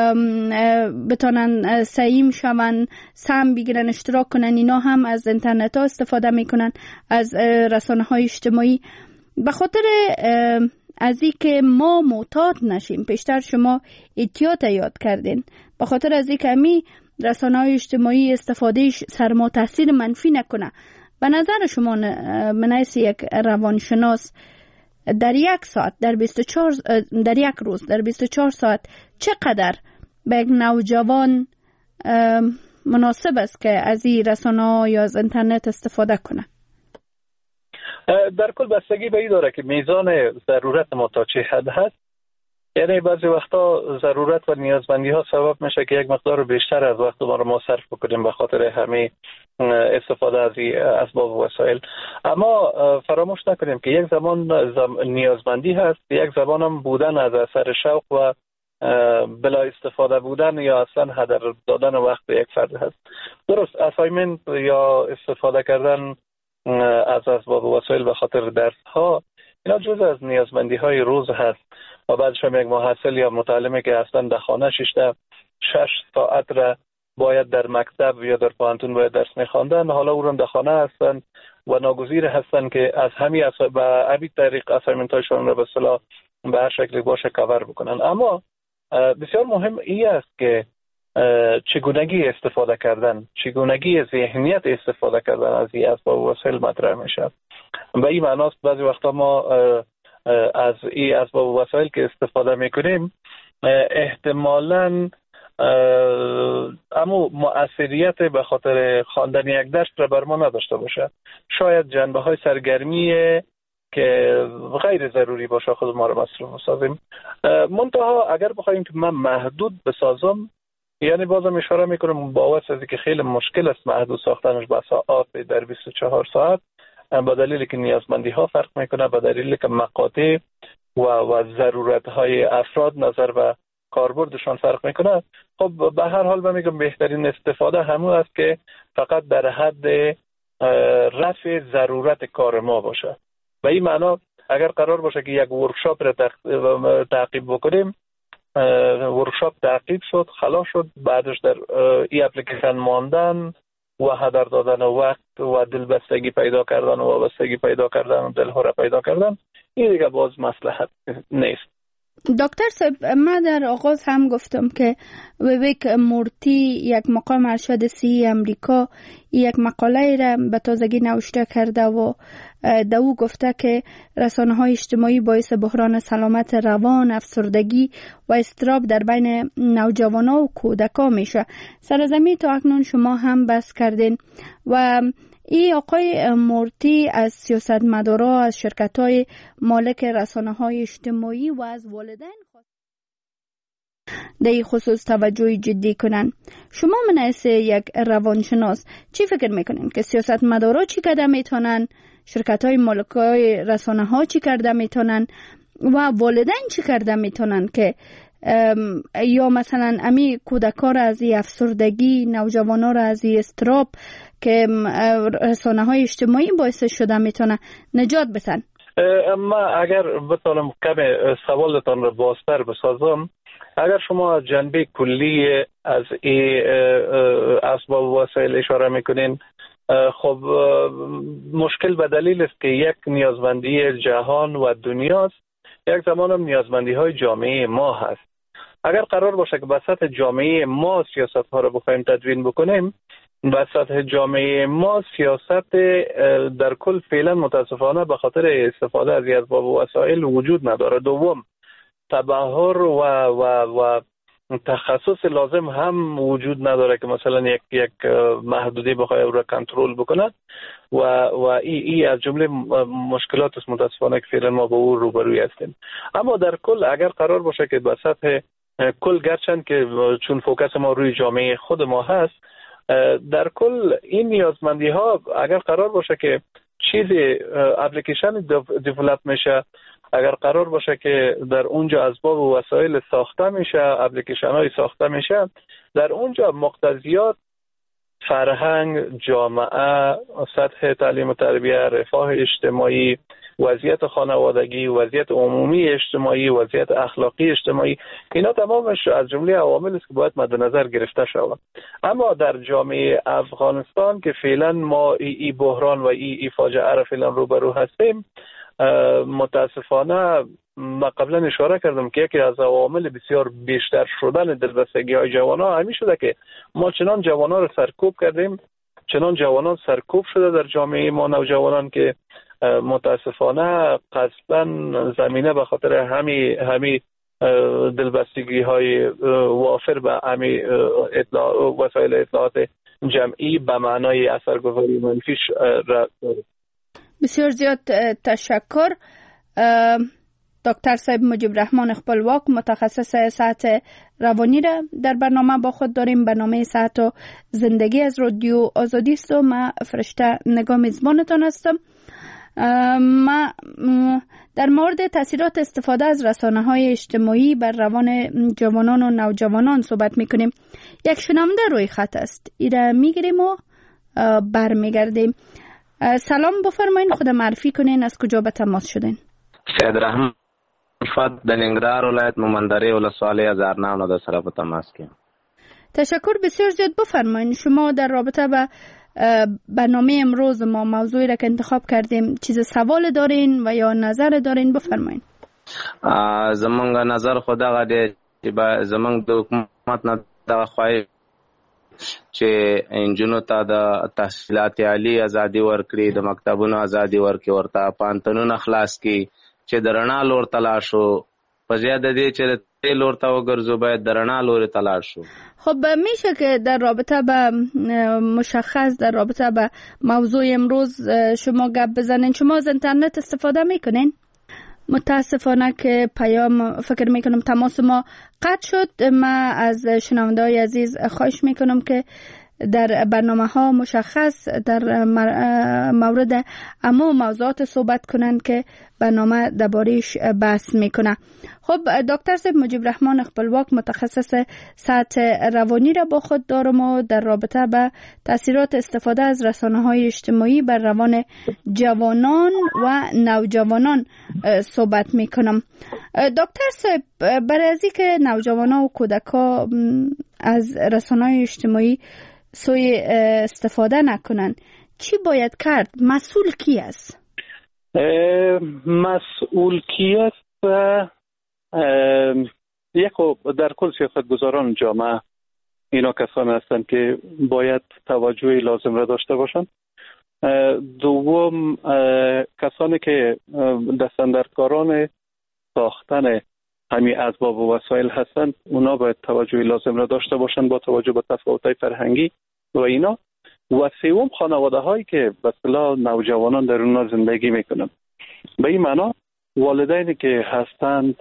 S3: بتونن سعیم شون، سهم بگیرن، اشتراک کنن، اینا هم از اینترنت ها استفاده میکنن، از رسانه های اجتماعی، به خاطر از اینکه ما معتاد نشیم. پیشتر شما احتیاط یاد کردین، به خاطر از اینکه می رسانه های اجتماعی استفادهش سرما تاثیر منفی نکنه. به نظر شما من حیث یک روانشناس در یک ساعت در یک روز در 24 ساعت چقدر به یک نوجوان مناسب است که از این رسانه‌ها یا از اینترنت استفاده کنه؟
S4: در کل بستگی به این داره که میزان ضرورت ما تا چه حد هست. یعنی بعضی وقتا ضرورت و نیازمندی ها سبب میشه که یک مقدار بیشتر از وقت ما رو ما صرف بکنیم به خاطر همه استفاده از اسباب و وسایل. اما فراموش نکنیم که یک زمان نیازمندی هست، یک زمان هم بودن از اثر شوق و بلا استفاده بودن یا اصلا هدر دادن وقت یک فرد هست. درست اسایمنت یا استفاده کردن از اسباب و وسایل به خاطر درس ها، اینا جزء از نیازمندی های روز هست و بعدش هم یک محصل یا متعلمی که اصلا در خانه 6 ساعت را باید در مکتب یا در پانتون باید درس می‌خواندن، حالا او را در خانه هستن و ناگزیر هستن که از همین طریق اسایمنت هاشون را به اصطلاح به هر شکلی باشه کاور بکنن. اما بسیار مهم این است که چگونگی استفاده کردن، چگونگی ذهنیت استفاده کردن از این اسباب و وسایل مطرح میشه. به این معناست بعضی وقتا ما از این اسباب و وسایل که استفاده میکنیم احتمالاً اما مؤثریت به خاطر خواندن یک درس را بر ما نداشته باشه. شاید جنبه های سرگرمی که غیر ضروری باشه خود ما را مصروف بسازیم. منتها اگر بخوایم که من محدود بسازم، یعنی بازم اشاره میکنم با واسه از که خیلی مشکل است محدود ساختنش به ساعت در 24 ساعت، با دلیلی که نیازمندی ها فرق میکنه، با دلیلی که مقاطع و ضرورت های افراد نظر به کاربردشان فرق میکنه. خب به هر حال من میگم بهترین استفاده همون است که فقط در حد رفع ضرورت کار ما باشه. به این معنا اگر قرار باشه که یک ورکشاپ را تعقیب بکنیم، ورکشاپ تعقیب شد، خلاص شد، بعدش در این اپلیکیشن ماندن و هدر دادن وقت و دلبستگی پیدا کردن و وابستگی پیدا کردن و دلهوره پیدا کردن، این دیگه باز مصلحت نیست.
S3: دکتر صاحب، من در آغاز هم گفتم که ویویک مورتی یک مقام ارشد سی امریکا یک مقاله را به تازگی نوشته کرده و دو گفته که رسانه‌های اجتماعی باعث بحران سلامت روان، افسردگی و اضطراب در بین نوجوانان و کودکان میشه. سرزمین تا اکنون شما هم بحث کردین و این آقای مورتی از سیاستمدارا، از شرکت‌های مالک رسانه‌های اجتماعی و از والدین در این خصوص توجه جدی کنن. شما من از یک روانشناس چی فکر میکنین که سیاستمدارا چی کرده میتونن، شرکت‌های مالکای رسانه‌ها چی کرده میتونن و والدین چی کرده میتونن که یا مثلا امی کودکان را از افسردگی، نوجوانان را از اضطراب که رسانه‌های اجتماعی باعث شده میتونه نجات بدن؟
S4: اما اگر بتونم کم سوالتان را بازتر بسازم، اگر شما جنبه کلی از این اسباب و وسایل اشاره میکنین، خب مشکل به دلیل است که یک نیازمندی جهان و دنیاست، یک زمان هم نیازمندی های جامعه ما هست. اگر قرار باشه که به سطح جامعه ما سیاست ها رو بخوایم تدوین بکنیم، به سطح جامعه ما سیاست در کل فعلا متاسفانه به خاطر استفاده از اسباب و وسایل وجود نداره. دوم، تبحر و تخصص لازم هم وجود نداره که مثلا یک محدوده بخواه او را کنترل بکند و ای از جمله مشکلات است متاسفانه که فعلا ما با او روبروی هستیم. اما در کل اگر قرار باشه که به سطح کل، گرچند که چون فوکس ما روی جامعه خود ما هست، در کل این نیازمندی ها اگر قرار باشه که چیزی اپلیکیشن دیولپ میشه، اگر قرار باشه که در اونجا اسباب و وسایل ساخته میشه، اپلیکیشن های ساخته میشه، در اونجا مقتضیات فرهنگ، جامعه، سطح تعلیم و تربیه، رفاه اجتماعی، وضعیت خانوادگی، وضعیت عمومی اجتماعی، وضعیت اخلاقی اجتماعی، اینا تمامش از جمله عوامل است که باید مد نظر گرفته شود. اما در جامعه افغانستان که فعلا ما ای بحران و ای فاجعه را فعلا روبرو هستیم، متاسفانه ما قبلا اشاره کردم که یکی از عوامل بسیار بیشتر شدن دلبستگی های جوانان همین شده که ما چنان جوانان رو سرکوب کردیم، چنان جوانان سرکوب شده در جامعه ما، نوجوانان، که متاسفانه قصداً زمینه به خاطر همی دلبستگی های وافر به همی وسایل اطلاعات جمعی به معنای اثرگذاری منفیش را داره.
S3: بسیار زیاد تشکر. دکتر صاحب مجیب رحمان خپلواک، متخصص صحت روانی را در برنامه با خود داریم. برنامه صحت و زندگی از رادیو آزادی است و من فرشته نگاه میزبانتان هستم. ما در مورد تاثیرات استفاده از رسانه‌های اجتماعی بر روان جوانان و نوجوانان صحبت میکنیم. یک شنونده روی خط است، ایره میگیریم و برمیگردیم. سلام، بفرمایید، خود معرفی کنین، از کجا به تماس شدین؟
S7: سید رحمان فت در ننگرهار ولایت مومندره ولسوالی از ارناو در سره به تماس کیم.
S3: تشکر بسیار زیاد. بفرمایید شما در رابطه به برنامه امروز ما موضوعی را که انتخاب کردیم چیز سوال دارین و یا نظر دارین؟ بفرمایید.
S7: زمانگ نظر خود هغه دی چې زمانگ د حکومت نه دغه خواهش چې انجونو ته د تحصیلات عالی ازادي ورکړي، د مکتبونو ازادي ورکړي، ورته پانتونونه خلاص کړي چې د رڼا لور ته لاړ شو، په ځای د دې چې د تیل لور ته وګرځو باید د رڼا لوري ته لاړ شو.
S3: خب میشه که در رابطه به مشخص در رابطه به موضوع امروز شما گپ بزنین؟ شما از اینترنت استفاده میکنین؟ متاسفانه که پیام فکر میکنم تماس ما قطع شد. من از شنونده‌های عزیز خواهش میکنم که در برنامه ها مشخص در مورد اما موضوعات صحبت کنند که برنامه درباره‌اش بحث میکنه. خب دکتر صاحب مجیب رحمان خپلواک، متخصص صحت روانی را با خود دارم و در رابطه به تاثیرات استفاده از رسانه‌های اجتماعی بر روان جوانان و نوجوانان صحبت میکنم. دکتر صاحب، برای از اینکه نوجوانان و کودکان از رسانه‌های اجتماعی سوی استفاده نکنن چی باید کرد؟ مسئول کی است؟
S4: مسئول کی است؟ یک در کل سیاستگزاران جامعه اینا کسانی هستند که باید توجه لازم را داشته باشند. دوم کسانی که دستاندرکاران ساختن همین اسباب و وسایل هستند اونا باید توجه لازم را داشته باشند با توجه به تفاوت‌های فرهنگی و اینا. و سوم خانواده هایی که به اصطلاح نوجوانان در اونها زندگی میکنند. به این معنا والدینی که هستند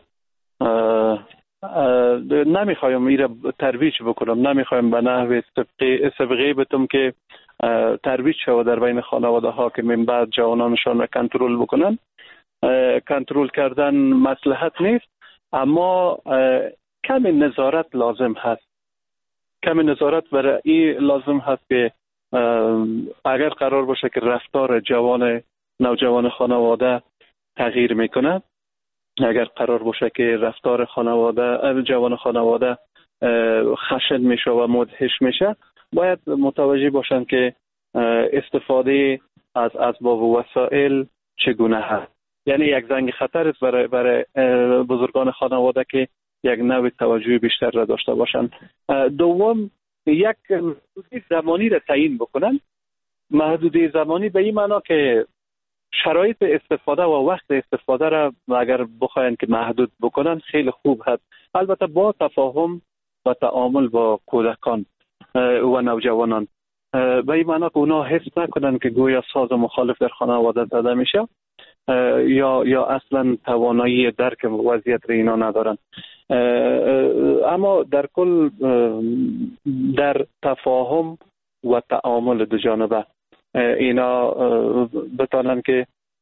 S4: نمیخوایم ایره ترویج بکنم، نمیخوایم به نحو سبقه بتم که ترویج شود در بین خانواده ها که من بعد جوانانشان را کنترل بکنن. کنترل کردن مصلحت نیست، اما کمی نظارت لازم هست. کمی نظارت برای این لازم هست که اگر قرار باشه که رفتار نوجوان خانواده تغییر میکنه، اگر قرار باشه که رفتار جوان خانواده خشن میشه و مدهش میشه، باید متوجه باشن که استفاده از اسباب و وسایل چگونه هست. یعنی یک زنگ خطر است برای بزرگان خانواده که یک نوع توجه بیشتر را داشته باشند. دوم یک محدوده زمانی را تعیین بکنن. محدوده زمانی به این معنا که شرایط استفاده و وقت استفاده را اگر بخواین که محدود بکنن خیلی خوب هست، البته با تفاهم و تعامل با کودکان و نوجوانان. به این معنا که اونا حس نکنن که گویا ساز مخالف در خانواده زده میشه یا اصلا توانایی درک وضعیت را اینا ندارن. اما در کل در تفاهم و تعامل دو جانبه اینا بتانن که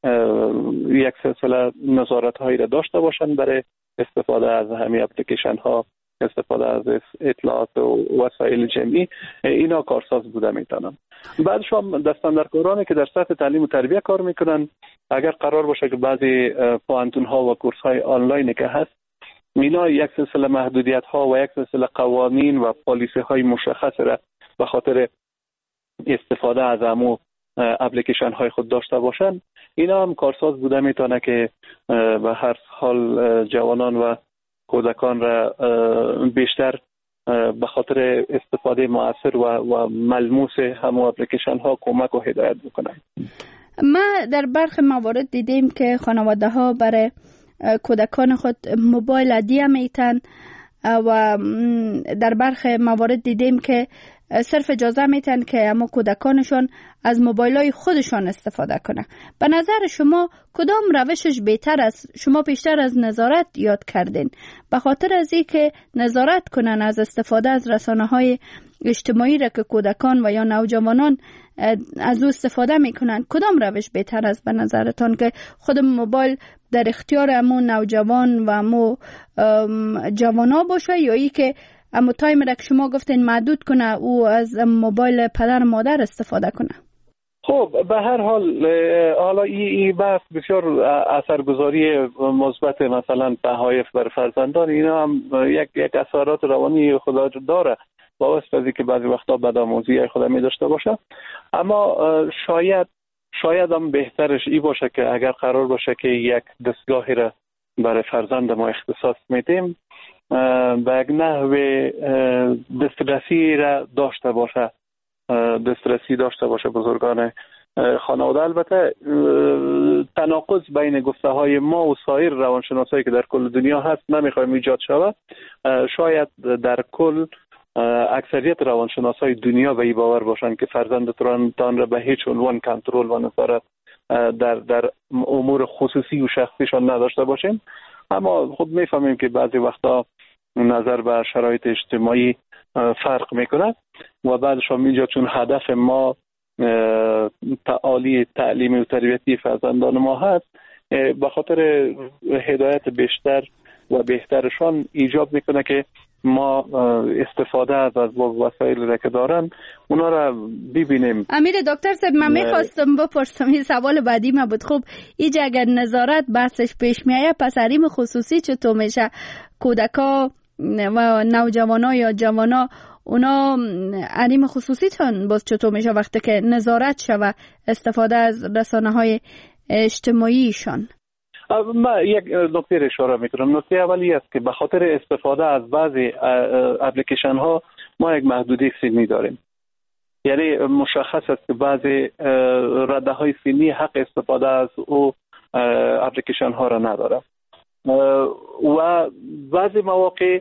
S4: یک سلسله نظارت هایی را داشته باشن برای استفاده از همین اپلیکیشن ها، استفاده از اطلاعات و وسایل جمعی. اینا کارساز بوده میتونن. بعدش هم دستاندرکارانی که در سطح تعلیم و تربیه کار میکنن، اگر قرار باشه که بعضی پوانتون ها و کورس های آنلاین که هست، اینا یک سلسله محدودیت ها و یک سلسله قوانین و پالیسی های مشخص را به خاطر استفاده از امو اپلیکیشن های خود داشته باشن. اینا هم کارساز بوده میتونه که به هر حال جوانان و کودکان را بیشتر به خاطر استفاده مؤثر و ملموس همو اپلیکیشن ها کمک و هدایت بکنن.
S3: ما در برخی موارد دیدیم که خانواده ها برای کودکان خود موبایل هدیه میتن و در برخی موارد دیدیم که صرف اجازه میتن که اما کودکانشون از موبایلای خودشان استفاده کنه. به نظر شما کدام روشش بهتر است؟ شما پیشتر از نظارت یاد کردین. به خاطر از این که نظارت کنن از استفاده از رسانه‌های اجتماعی را که کودکان و یا نوجوانان از او استفاده میکنن، کدام روش بهتر است به نظرتان که خود موبایل در اختیار امو نوجوان و امو جوانا باشه، یا ای که اما تایم را که شما گفتین محدود کنه او از موبایل پدر و مادر استفاده کنه؟
S4: خب به هر حال حالا این بحث بسیار اثرگذاری مثبت مثلا تحایف بر فرزندان اینا هم یک اثرات روانی خدا داره، با واسطه که بعضی وقتا بدآموزی خدا می داشته باشه. اما شاید هم بهترش ای باشه که اگر قرار باشه که یک دستگاهی را برای فرزند ما اختصاص میدیم، به یک نحو دسترسی را داشته باشه بزرگان خانواده. البته تناقض بین گفته های ما و سایر روانشناسایی که در کل دنیا هست نمیخوایم ایجاد شود. شاید در کل اکثریت روانشناسای دنیا به این باور باشن که فرزندتان را به هیچ عنوان کنترل و نظارت در امور خصوصی و شخصیشان نداشته باشیم. اما خود میفهمیم که بعضی وقتا نظر به شرایط اجتماعی فرق میکنه و بعدش هم اینجا چون هدف ما تعالی تعلیمی و تربیتی فرزندان ما هست، به خاطر هدایت بیشتر و بهترشان ایجاب میکنه که ما استفاده از اسباب وسایل را که دارن اونا را ببینیم.
S3: امیر دکتر صاحب من میخواستم بپرسم، این سوال بعدی ما بود. خب اینجا اگر نظارت بحثش پیش میایه، پس حریم خصوصی چطور میشه؟ کودکا و نوجوانا یا جوانا اونا حریم خصوصی تان باز چطور میشه وقتی که نظارت شوه استفاده از رسانه های اجتماعیشان؟
S4: من یک نکته اشاره میکنم. نکته اولی است که به خاطر استفاده از بعضی اپلیکیشن ها ما یک محدودیت سنی داریم. یعنی مشخص است که بعضی رده های سنی حق استفاده از او اپلیکیشن ها را نداره و بعضی مواقع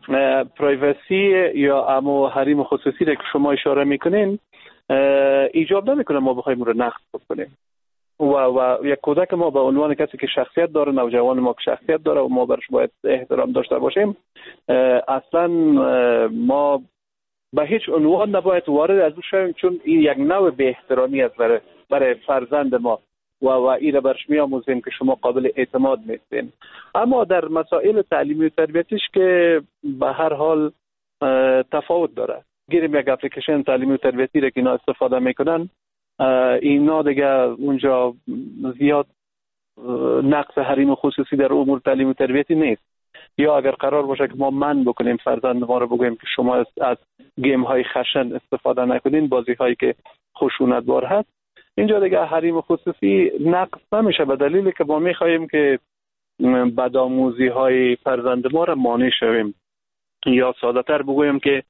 S4: پرایوسی یا امو حریم خصوصی را که شما اشاره میکنین ایجاب نمیکنه ما بخوایم رو نقض کنیم و یک کودک ما به عنوان کسی که شخصیت داره، نوجوان ما که شخصیت داره و ما برش باید احترام داشته باشیم، اصلا ما به هیچ عنوان نباید وارد از او شویم، چون این یک نوع به احترامی است برای فرزند ما و این را برش می‌آموزیم که شما قابل اعتماد نیستین. اما در مسائل تعلیمی و تربیتیش که به هر حال تفاوت داره. گیریم یک اپلیکیشن تعلیمی و تربیتی را که اینا استفاده میکنن، اینا دیگه اونجا زیاد نقص حریم خصوصی در امور تعلیمی و تربیتی نیست. یا اگر قرار باشه که ما من بکنیم فرزند ما رو بگویم که شما از گیم های خشن استفاده نکنین، بازی هایی که خشونت بار هست، اینجا دیگه حریم خصوصی نقص نمیشه، به دلیلی که ما میخواییم که بدآموزی های فرزند ما را مانع شویم، یا ساده تر بگویم که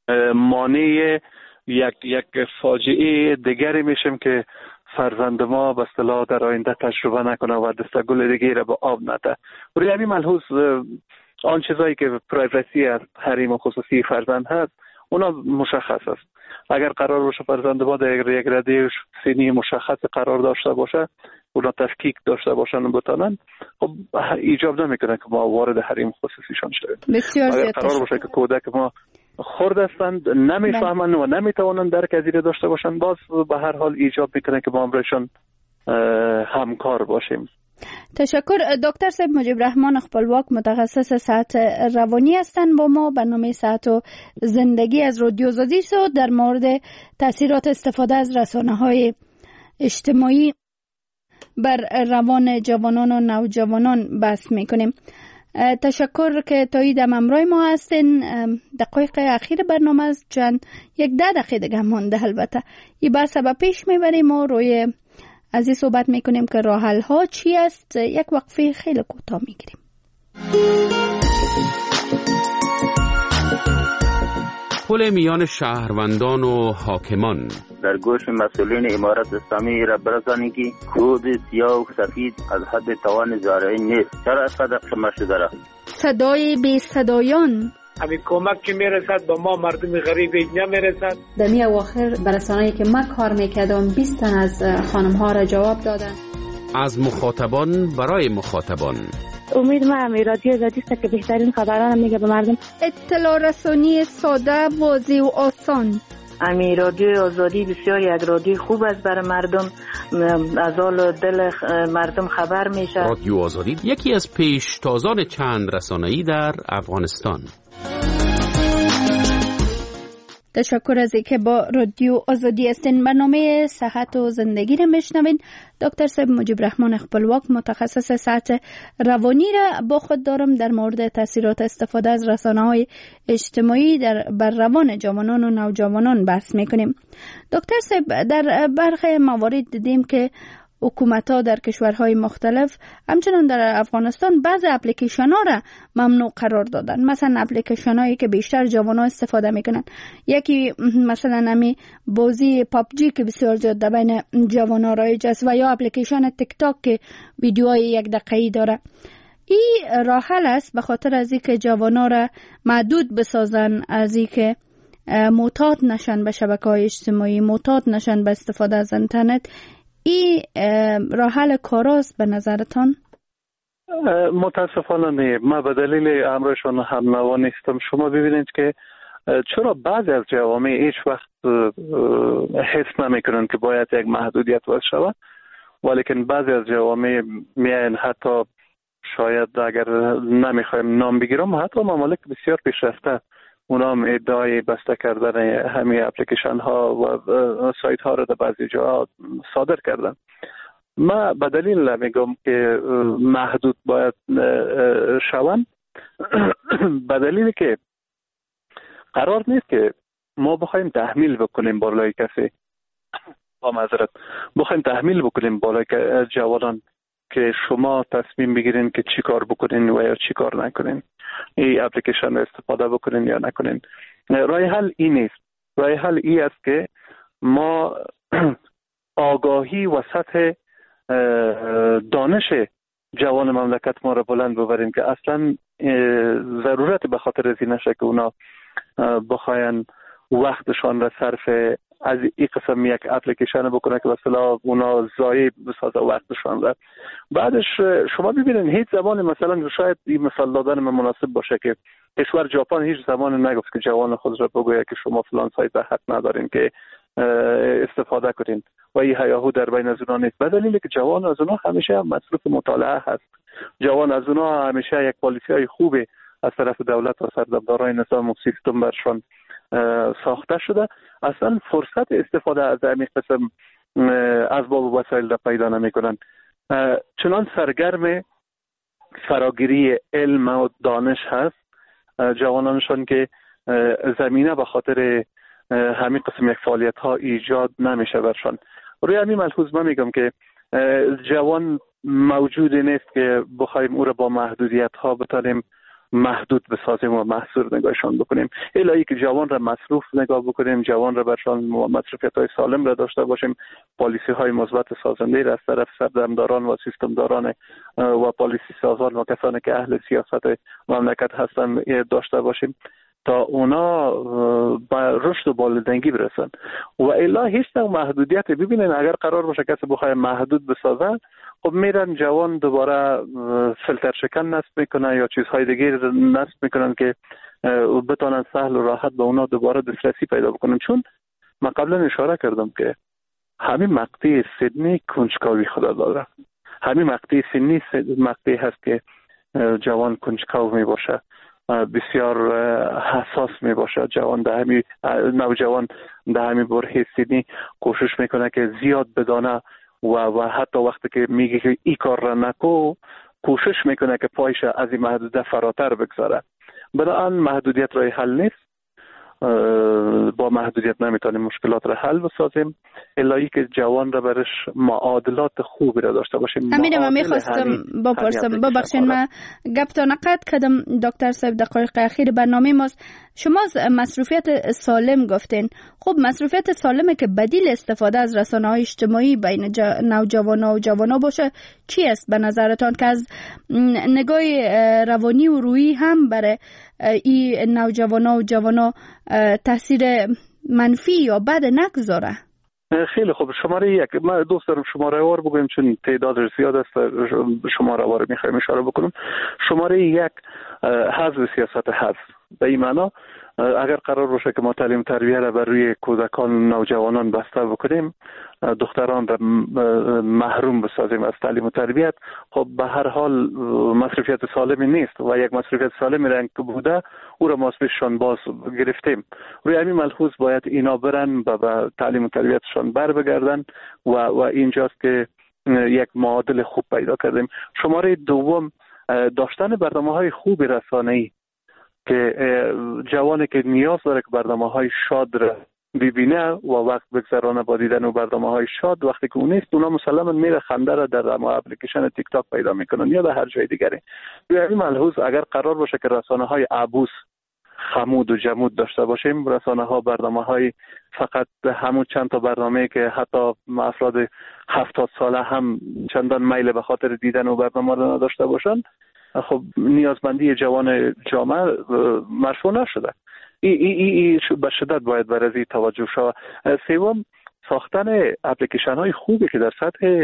S4: مانع یک فاجعه دیگری میشیم که فرزند ما به اصطلاح در آینده تجربه نکنه و دستگل دیگه را به آب نده. روی همین ملحوظ آن چیزایی که پرایوسی از حریم خصوصی فرزند هست اونا مشخص است. اگر قرار باشه فرزند ما در یک رده سنی مشخص قرار داشته باشه، اونا تفکیک داشته باشن و بتانن، خب ایجاب نمیکنه که ما وارد حریم خصوصیشان شویم. اگر قرار باشه که کودک ما خرد هستند، نمیفهمن و نمیتوانند درک از این داشته باشن، باز به هر حال ایجاب میکنه که ما برایشان همکار باشیم.
S3: تشکر. دکتر صاحب مجیب رحمان خپلواک، متخصص صحت روانی هستند. با ما برنامه صحت و زندگی از رادیو آزادی در مورد تاثیرات استفاده از رسانه‌های اجتماعی بر روان جوانان و نوجوانان بحث میکنیم. تشکر که تایید همراه ما هستین. دقایق اخیر برنامه است، چند 10 دقیقه دیگه مونده. البته این بحث به پیش میبریم و روی از این صحبت میکنیم که راه حل ها چی است. یک وقفه خیلی کوتاه میگیریم.
S8: پل میان شهروندان و حاکمان.
S9: در گوش مسئولین امارت اسلامی را برسانید که کود سیاه و سفید از حد توان زارعی نیست. چرا صدق شما شده را؟ صدای
S3: بی صدایان.
S10: همین کمک که میرسد با ما مردم غریب اینجا میرسد.
S11: در می اواخر برسانه‌ای که من کار میکردم 20 تن از خانم ها را جواب دادن.
S8: از مخاطبان برای مخاطبان.
S12: امید ما رادیو آزادی است که بهترین خبران میگه به مردم.
S3: اطلاع رسانی ساده، واضح و آسان.
S13: رادیو آزادی بسیار یک رادیو خوب است برای مردم، از حال دل مردم خبر میشه.
S8: رادیو آزادی یکی از پیشتازان چند رسانه‌ای در افغانستان.
S3: تشکر از اینکه با رادیو آزادی هستین. برنامه صحت و زندگی رو میشنوین. دکتر صاحب مجیب رحمان خپلواک، متخصص صحت روانی را با خود دارم. در مورد تاثیرات استفاده از رسانه‌های اجتماعی بر روان جوانان و نوجوانان بحث میکنیم. دکتر صاحب، در برخی موارد دیدیم که حکومت‌ها در کشورهای مختلف، همچنان در افغانستان، بعضی اپلیکیشن‌ها را ممنوع قرار دادن. مثلا اپلیکیشن‌هایی که بیشتر جوان‌ها استفاده میکنن، یکی مثلا همین بازی پابجی که بسیار زیاد در بین جوان‌ها رایج است، و یا اپلیکیشن تیک تاک که ویدیوهای 1 دقیقه‌ای داره. این راه حل است به خاطر از اینکه جوان‌ها را محدود بسازن، از اینکه معتاد نشن به شبکه‌های اجتماعی، معتاد نشن به استفاده از اینترنت. این راه حل کاراست به نظرتان؟
S4: متاسفانه نه. ما به دلیل امرشون هم نوا نیستم. شما ببینید که چرا بعضی از جوامع هیچ وقت حس نمیکنن که باید یک محدودیت وضع شود، ولیکن بعضی از جوامع میان، حتی شاید اگر نمیخوایم نام بگیرم، حتی ممالک بسیار پیشرفته، اونا هم ادعای بسته کردن همه اپلیکیشن ها و سایت ها را در بعضی جاها صادر کردن. ما به دلیل میگم که محدود باید شوند، به دلیلی که قرار نیست که ما بخوایم تحمیل بکنیم بالای کسی، با معذرت بخوایم تحمیل بکنیم بالای جوانان که شما تصمیم بگیرین که چی کار بکنین و یا چی کار نکنین، این اپلیکیشن رو استفاده بکنین یا نکنین. راه حل این نیست. راه حل این است که ما آگاهی و سطح دانش جوان مملکت ما را بلند ببریم که اصلا ضرورت به خاطر از این نشه که اونا بخواین وقتشان را صرف از این قسم یک اپلیکیشن بکنه که مثلا اونا ضایع بسازه وقتشان را. بعدش شما ببینید هیچ زمان مثلا شاید این مثال دادن من مناسب باشه که کشور ژاپن هیچ زمان نگفت که جوان خود را بگوید که شما فلان سایت را حق ندارین که استفاده کنین و این هیاهو در بین از اونا نیست. به دلیلی که جوان از اونا همیشه مصروف مطالعه هست. جوان از اونا همیشه یک پالیسی های خوبی از طرف دولت و سردمدارای نظام و سیستم برشان ساخته شده. اصلا فرصت استفاده از این قسم اسباب و وسایل را پیدا نمی کنن. چنان سرگرم فراگیری علم و دانش هست جوانانشان که زمینه به خاطر همین قسم یک فعالیت ها ایجاد نمیشه برشان. روی همین ملحوظ من میگم که جوان موجود نیست که بخوایم او را با محدودیت ها بتانیم محدود بسازیم و محصور نگاهشان بکنیم. الهی که جوان را مصروف نگاه بکنیم، جوان را برشان مصروفیت های سالم را داشته باشیم، پالیسی های مثبت سازنده را از طرف سردمداران و سیستمداران و پالیسی سازان و کسانی که اهل سیاست مملکت هستن داشته باشیم تا اونا با رشد و بالادنگی برسن. و الا هیچ نوع محدودیت ببینین اگر قرار باشه کسی بخواد محدود بسازن، خب میرن جوان دوباره فیلتر شکن نصب میکنن یا چیزهای دیگه نصب میکنن که بتونن سهل و راحت به اونا دوباره دسترسی پیدا بکنن. چون من قبلا اشاره کردم که همین مقطع سنی کنجکاوی خدا داره. همین مقطع سنی مقطعی هست که جوان کنجکاو می باشه، بسیار حساس می باشه. جوان نوجوان در همین برهه سنی کوشش میکنه که زیاد بدانه و حتی وقتی که میگه که این کار را نکو کوشش میکنه که پایش از این محدودیت فراتر بگذاره. بنابراین محدودیت رای حل نیست. با محدودیت نمیتونیم مشکلات را حل بسازیم الایی که جوان را برش معادلات خوبی را داشته باشیم.
S3: همین من میخواستم بپرسم، ببخشید من گپتان قطع کردم دکتر صاحب. دقایق اخیر برنامه ماست. شما مصروفیت سالم گفتین. خب مصروفیت سالمه که بدیل استفاده از رسانه‌های اجتماعی بین نوجوانا و جوانا باشه چی است به نظرتان که از نگاه روانی و روحی هم برای این نوجوانا و جوانا تاثیر منفی یا بد نگذاره؟
S4: خیلی خوب. شماره یک، من دوست دارم شماره وار بگویم چون تعدادش زیاد است. شماره وار میخوایم اشاره بکنم. شماره یک حزب سیاست هست. به این معنا اگر قرار باشه که ما تعلیم تربیه را بر روی کودکان نوجوانان بسته بکنیم، دختران را محروم بسازیم از تعلیم و تربیت، خب به هر حال مصروفیت سالمی نیست و یک مصروفیت سالمی رنگ بوده او را ما اسمشان باز گرفتیم. روی همین ملحوظ باید اینا برن به تعلیم و تربیتشان بر بگردن و اینجاست که یک معادل خوب پیدا کردیم. شماره دوم داشتن برنامه‌های خوب رسانه‌ای که جوانی که نیاز داره که برنامه‌های شاد را ببینه و وقت بگذرانه با دیدن و برنامه‌های شاد، وقتی که اون نیست اونا مسلما میره خنده را در اپلیکیشن تیک تاک پیدا میکنن یا در هر جای دیگری. به همین ملحوظ اگر قرار باشه که رسانه‌های عبوس خمود و جمود داشته باشیم، رسانه‌ها برنامه‌های فقط همون چند تا برنامه‌ای که حتی افراد 70 ساله هم چندان میل به خاطر دیدن و برنامه را نداشته باشن، خب نیازمندی جوان جامعه مرفوع نشده. این به شدت باید برای توجه شود. سوم ساختن اپلیکیشن های خوبی که در سطح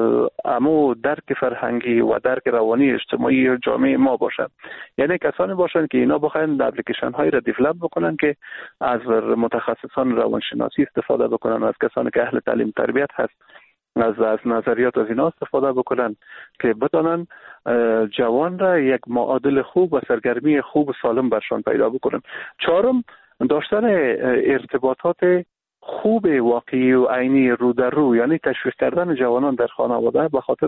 S4: امو درک فرهنگی و درک روانی اجتماعی جامعه ما باشند. یعنی کسانی باشند که اینا بخواین اپلیکیشن هایی را دیولپ بکنن که از متخصصان روانشناسی استفاده بکنن، از کسانی که اهل تعلیم تربیت هست از نظریات از اینا استفاده بکنن که بتونن جوان را یک معادل خوب و سرگرمی خوب و سالم برشان پیدا بکنن. چهارم داشتن ارتباطات خوب واقعی و عینی رو در رو، یعنی تشویق کردن جوانان در خانواده به خاطر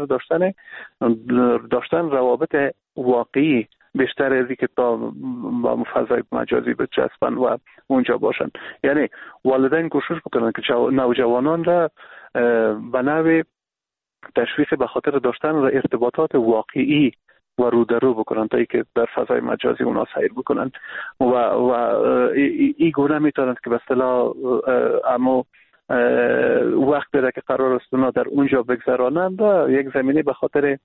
S4: داشتن روابط واقعی بیشتر از اینکه تا با فضای مجازی بچسبن و اونجا باشن. یعنی والدین کوشش بکنن که نوجوانان را به نوع تشویق به خاطر داشتن ارتباطات واقعی و رو در رو بکنن تا اینکه در فضای مجازی اونا سیر بکنن و این گونه میتونند که به اصطلاح اما وقت بده که قرار است اونا در اونجا بگذرانند و یک زمینه به خاطر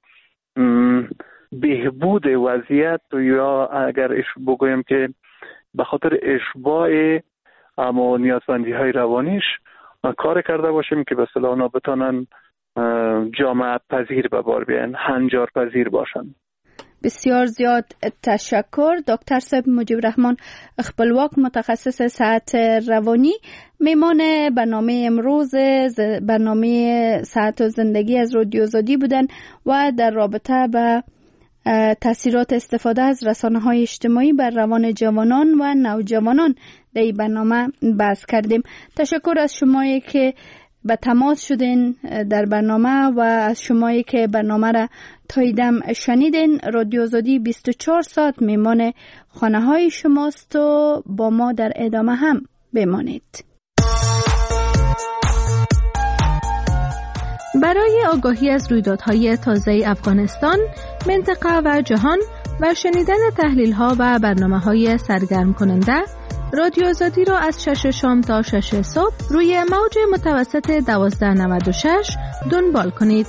S4: بهبود وضعیت یا اگر بگویم که به خاطر اشباع اما نیازمندی های روانیش کار کرده باشیم که به اصطلاح اونا بتانن جامعه پذیر به بار بیان، هنجار پذیر باشن.
S3: بسیار زیاد تشکر. دکتر صاحب مجیب رحمان خپلواک، متخصص صحت روانی، میمان برنامه امروز برنامه صحت و زندگی از رادیو آزادی بودن و در رابطه به تاثیرات استفاده از رسانه‌های اجتماعی بر روان جوانان و نوجوانان در این برنامه بحث کردیم. تشکر از شمایی که به تماس شدین در برنامه و از شمایی که برنامه را تاییدم شنیدین. رادیو آزادی 24 ساعت میمان خانه های شماست و با ما در ادامه هم بمانید.
S5: برای آگاهی از رویدادهای تازه افغانستان، منطقه و جهان و شنیدن تحلیل‌ها و برنامه‌های سرگرم کننده، رادیو آزادی را از 6 شام تا 6 صبح روی موج متوسط 1296 دنبال کنید.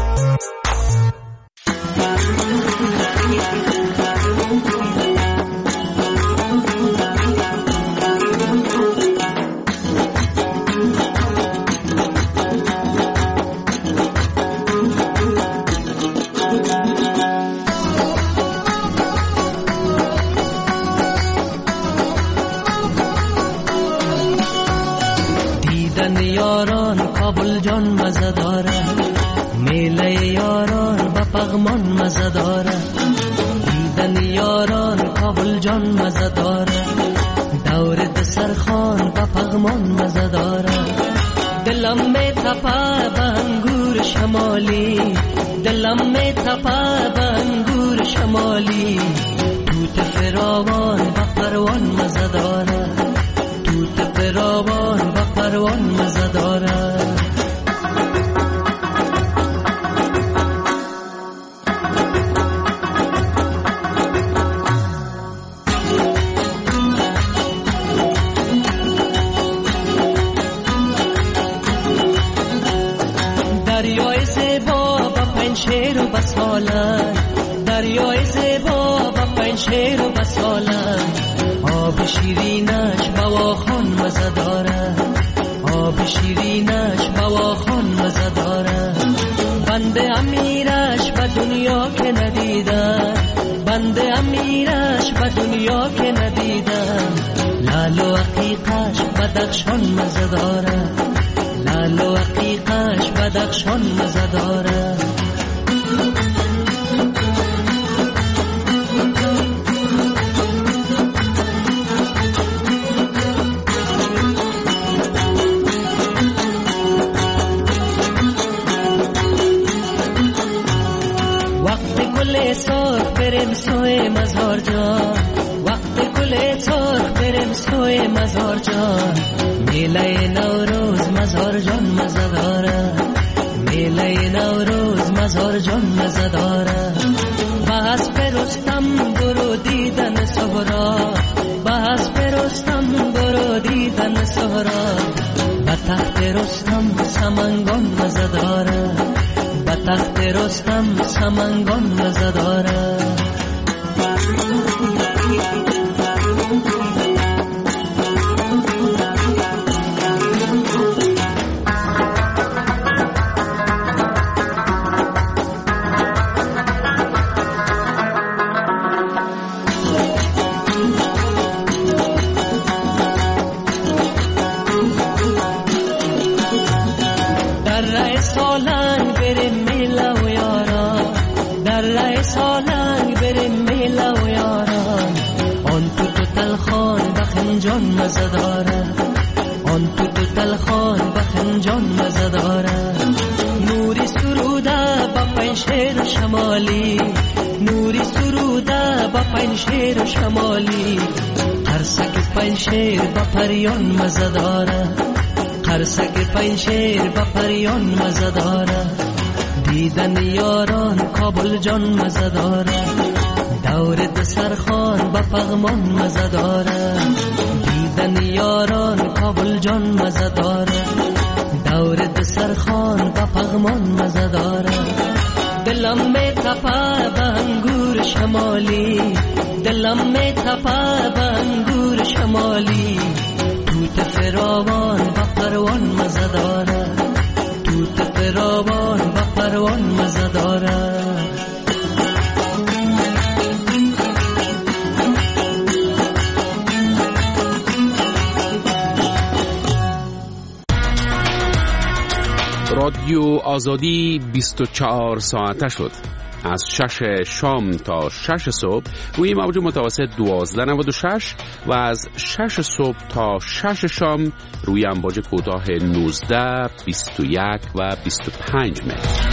S14: یاران کابل جان مزه داره، میله یاران با پغمان مزه داره. دیدن یاران کابل جان مزه داره، دور دسرخان با پغمان مزه داره. دلم می تپه به انگور شمالی، دلم می تپه به انگور شمالی. توت فراوان با پروان مزه داره، توت فراوان با پروان مزه داره. دریای زیبا با پنشیر و بسالن، دریای زیبا با پنشیر و بسالن. آب شیرینش بواخان مزه داره، آب شیرینش بواخان مزه داره. بنده امیرش به دنیا که ندیدم، بنده امیرش به دنیا که ندیدم. لال و عقیقش بدخشان مزه داره، لال و عقیقش بدخشان مزه داره. سرخ بریم سوی مزار جان، وقت گل سرخ بریم سوی مزار جان. میله نوروز مزار جان مزه داره، میله نوروز مزار جان مزه داره. بس پرستم برو دیدن سهرا، بس پرستم برو دیدن سهرا. به تخت رستم سمنگان مزه داره، به تخت رستم سمنگان مزه داره. جان مزه داره، آن تو تلخان بخنجان مزه داره. نوری سروده با پنشیر شمالی، نوری سروده با پنشیر شمالی. قرصک پنشیر با پریان مزه داره، قرصک پنشیر با پریان مزه داره. دیدن یاران کابل جان مزه داره، دور دسترخوان با پغمان مزه داره. دیدن یاران کابل جان مزه داره، دور دسترخوان با پغمان مزه داره. دلم می تپه به انگور شمالی، دلم می تپه به انگور شمالی. توت فراوان با پروان مزه داره، توت فراوان با پروان مزه داره.
S8: رادیو آزادی 24 ساعته شد. از 6 شام تا 6 صبح روی موج متوسط 1296 و از 6 صبح تا 6 شام روی امواج کوتاه 19، 21 و 25 متر.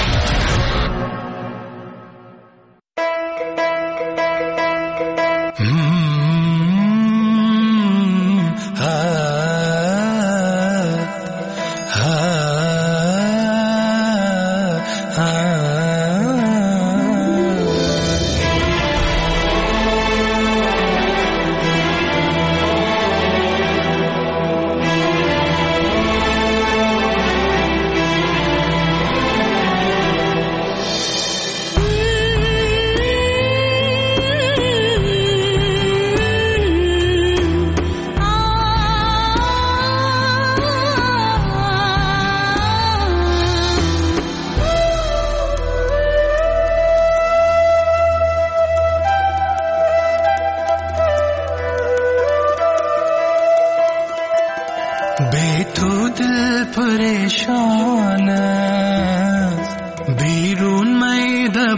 S15: پریشان است بیرون میده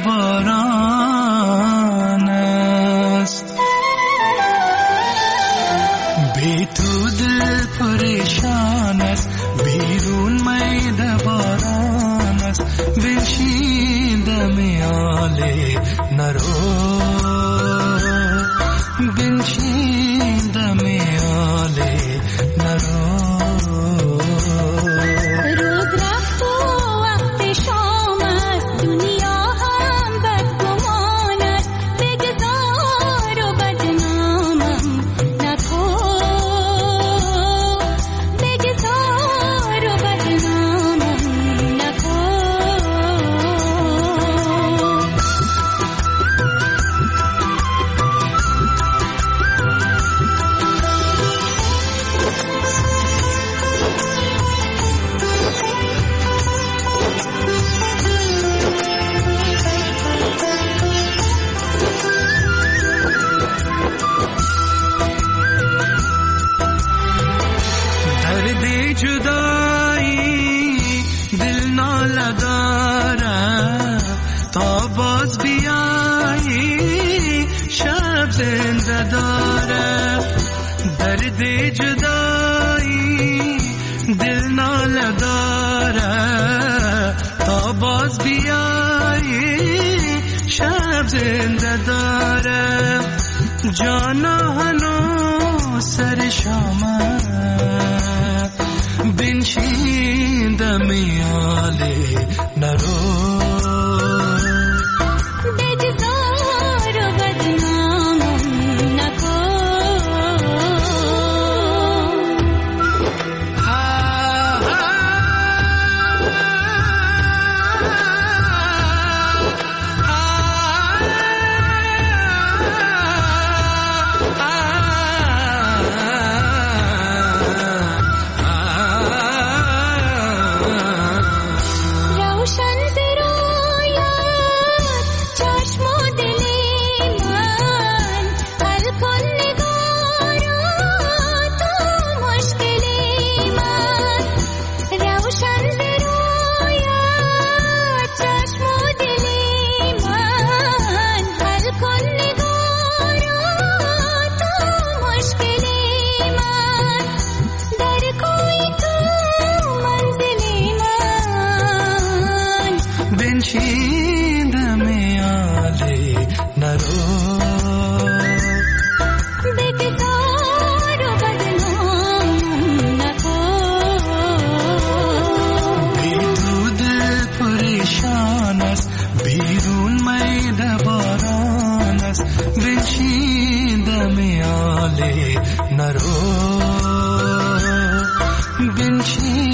S15: باران است، بی تو دل پریشان است بیرون میده باران است. بنشینده میاله نرو، بنشینده میاله نرو. درد جدایی دل ناله داره، تا باز بیایی شب زنده داره. جانا هنو سر شامه بنشینده میاله نرو.
S16: روشن زیر
S15: نرو بنشین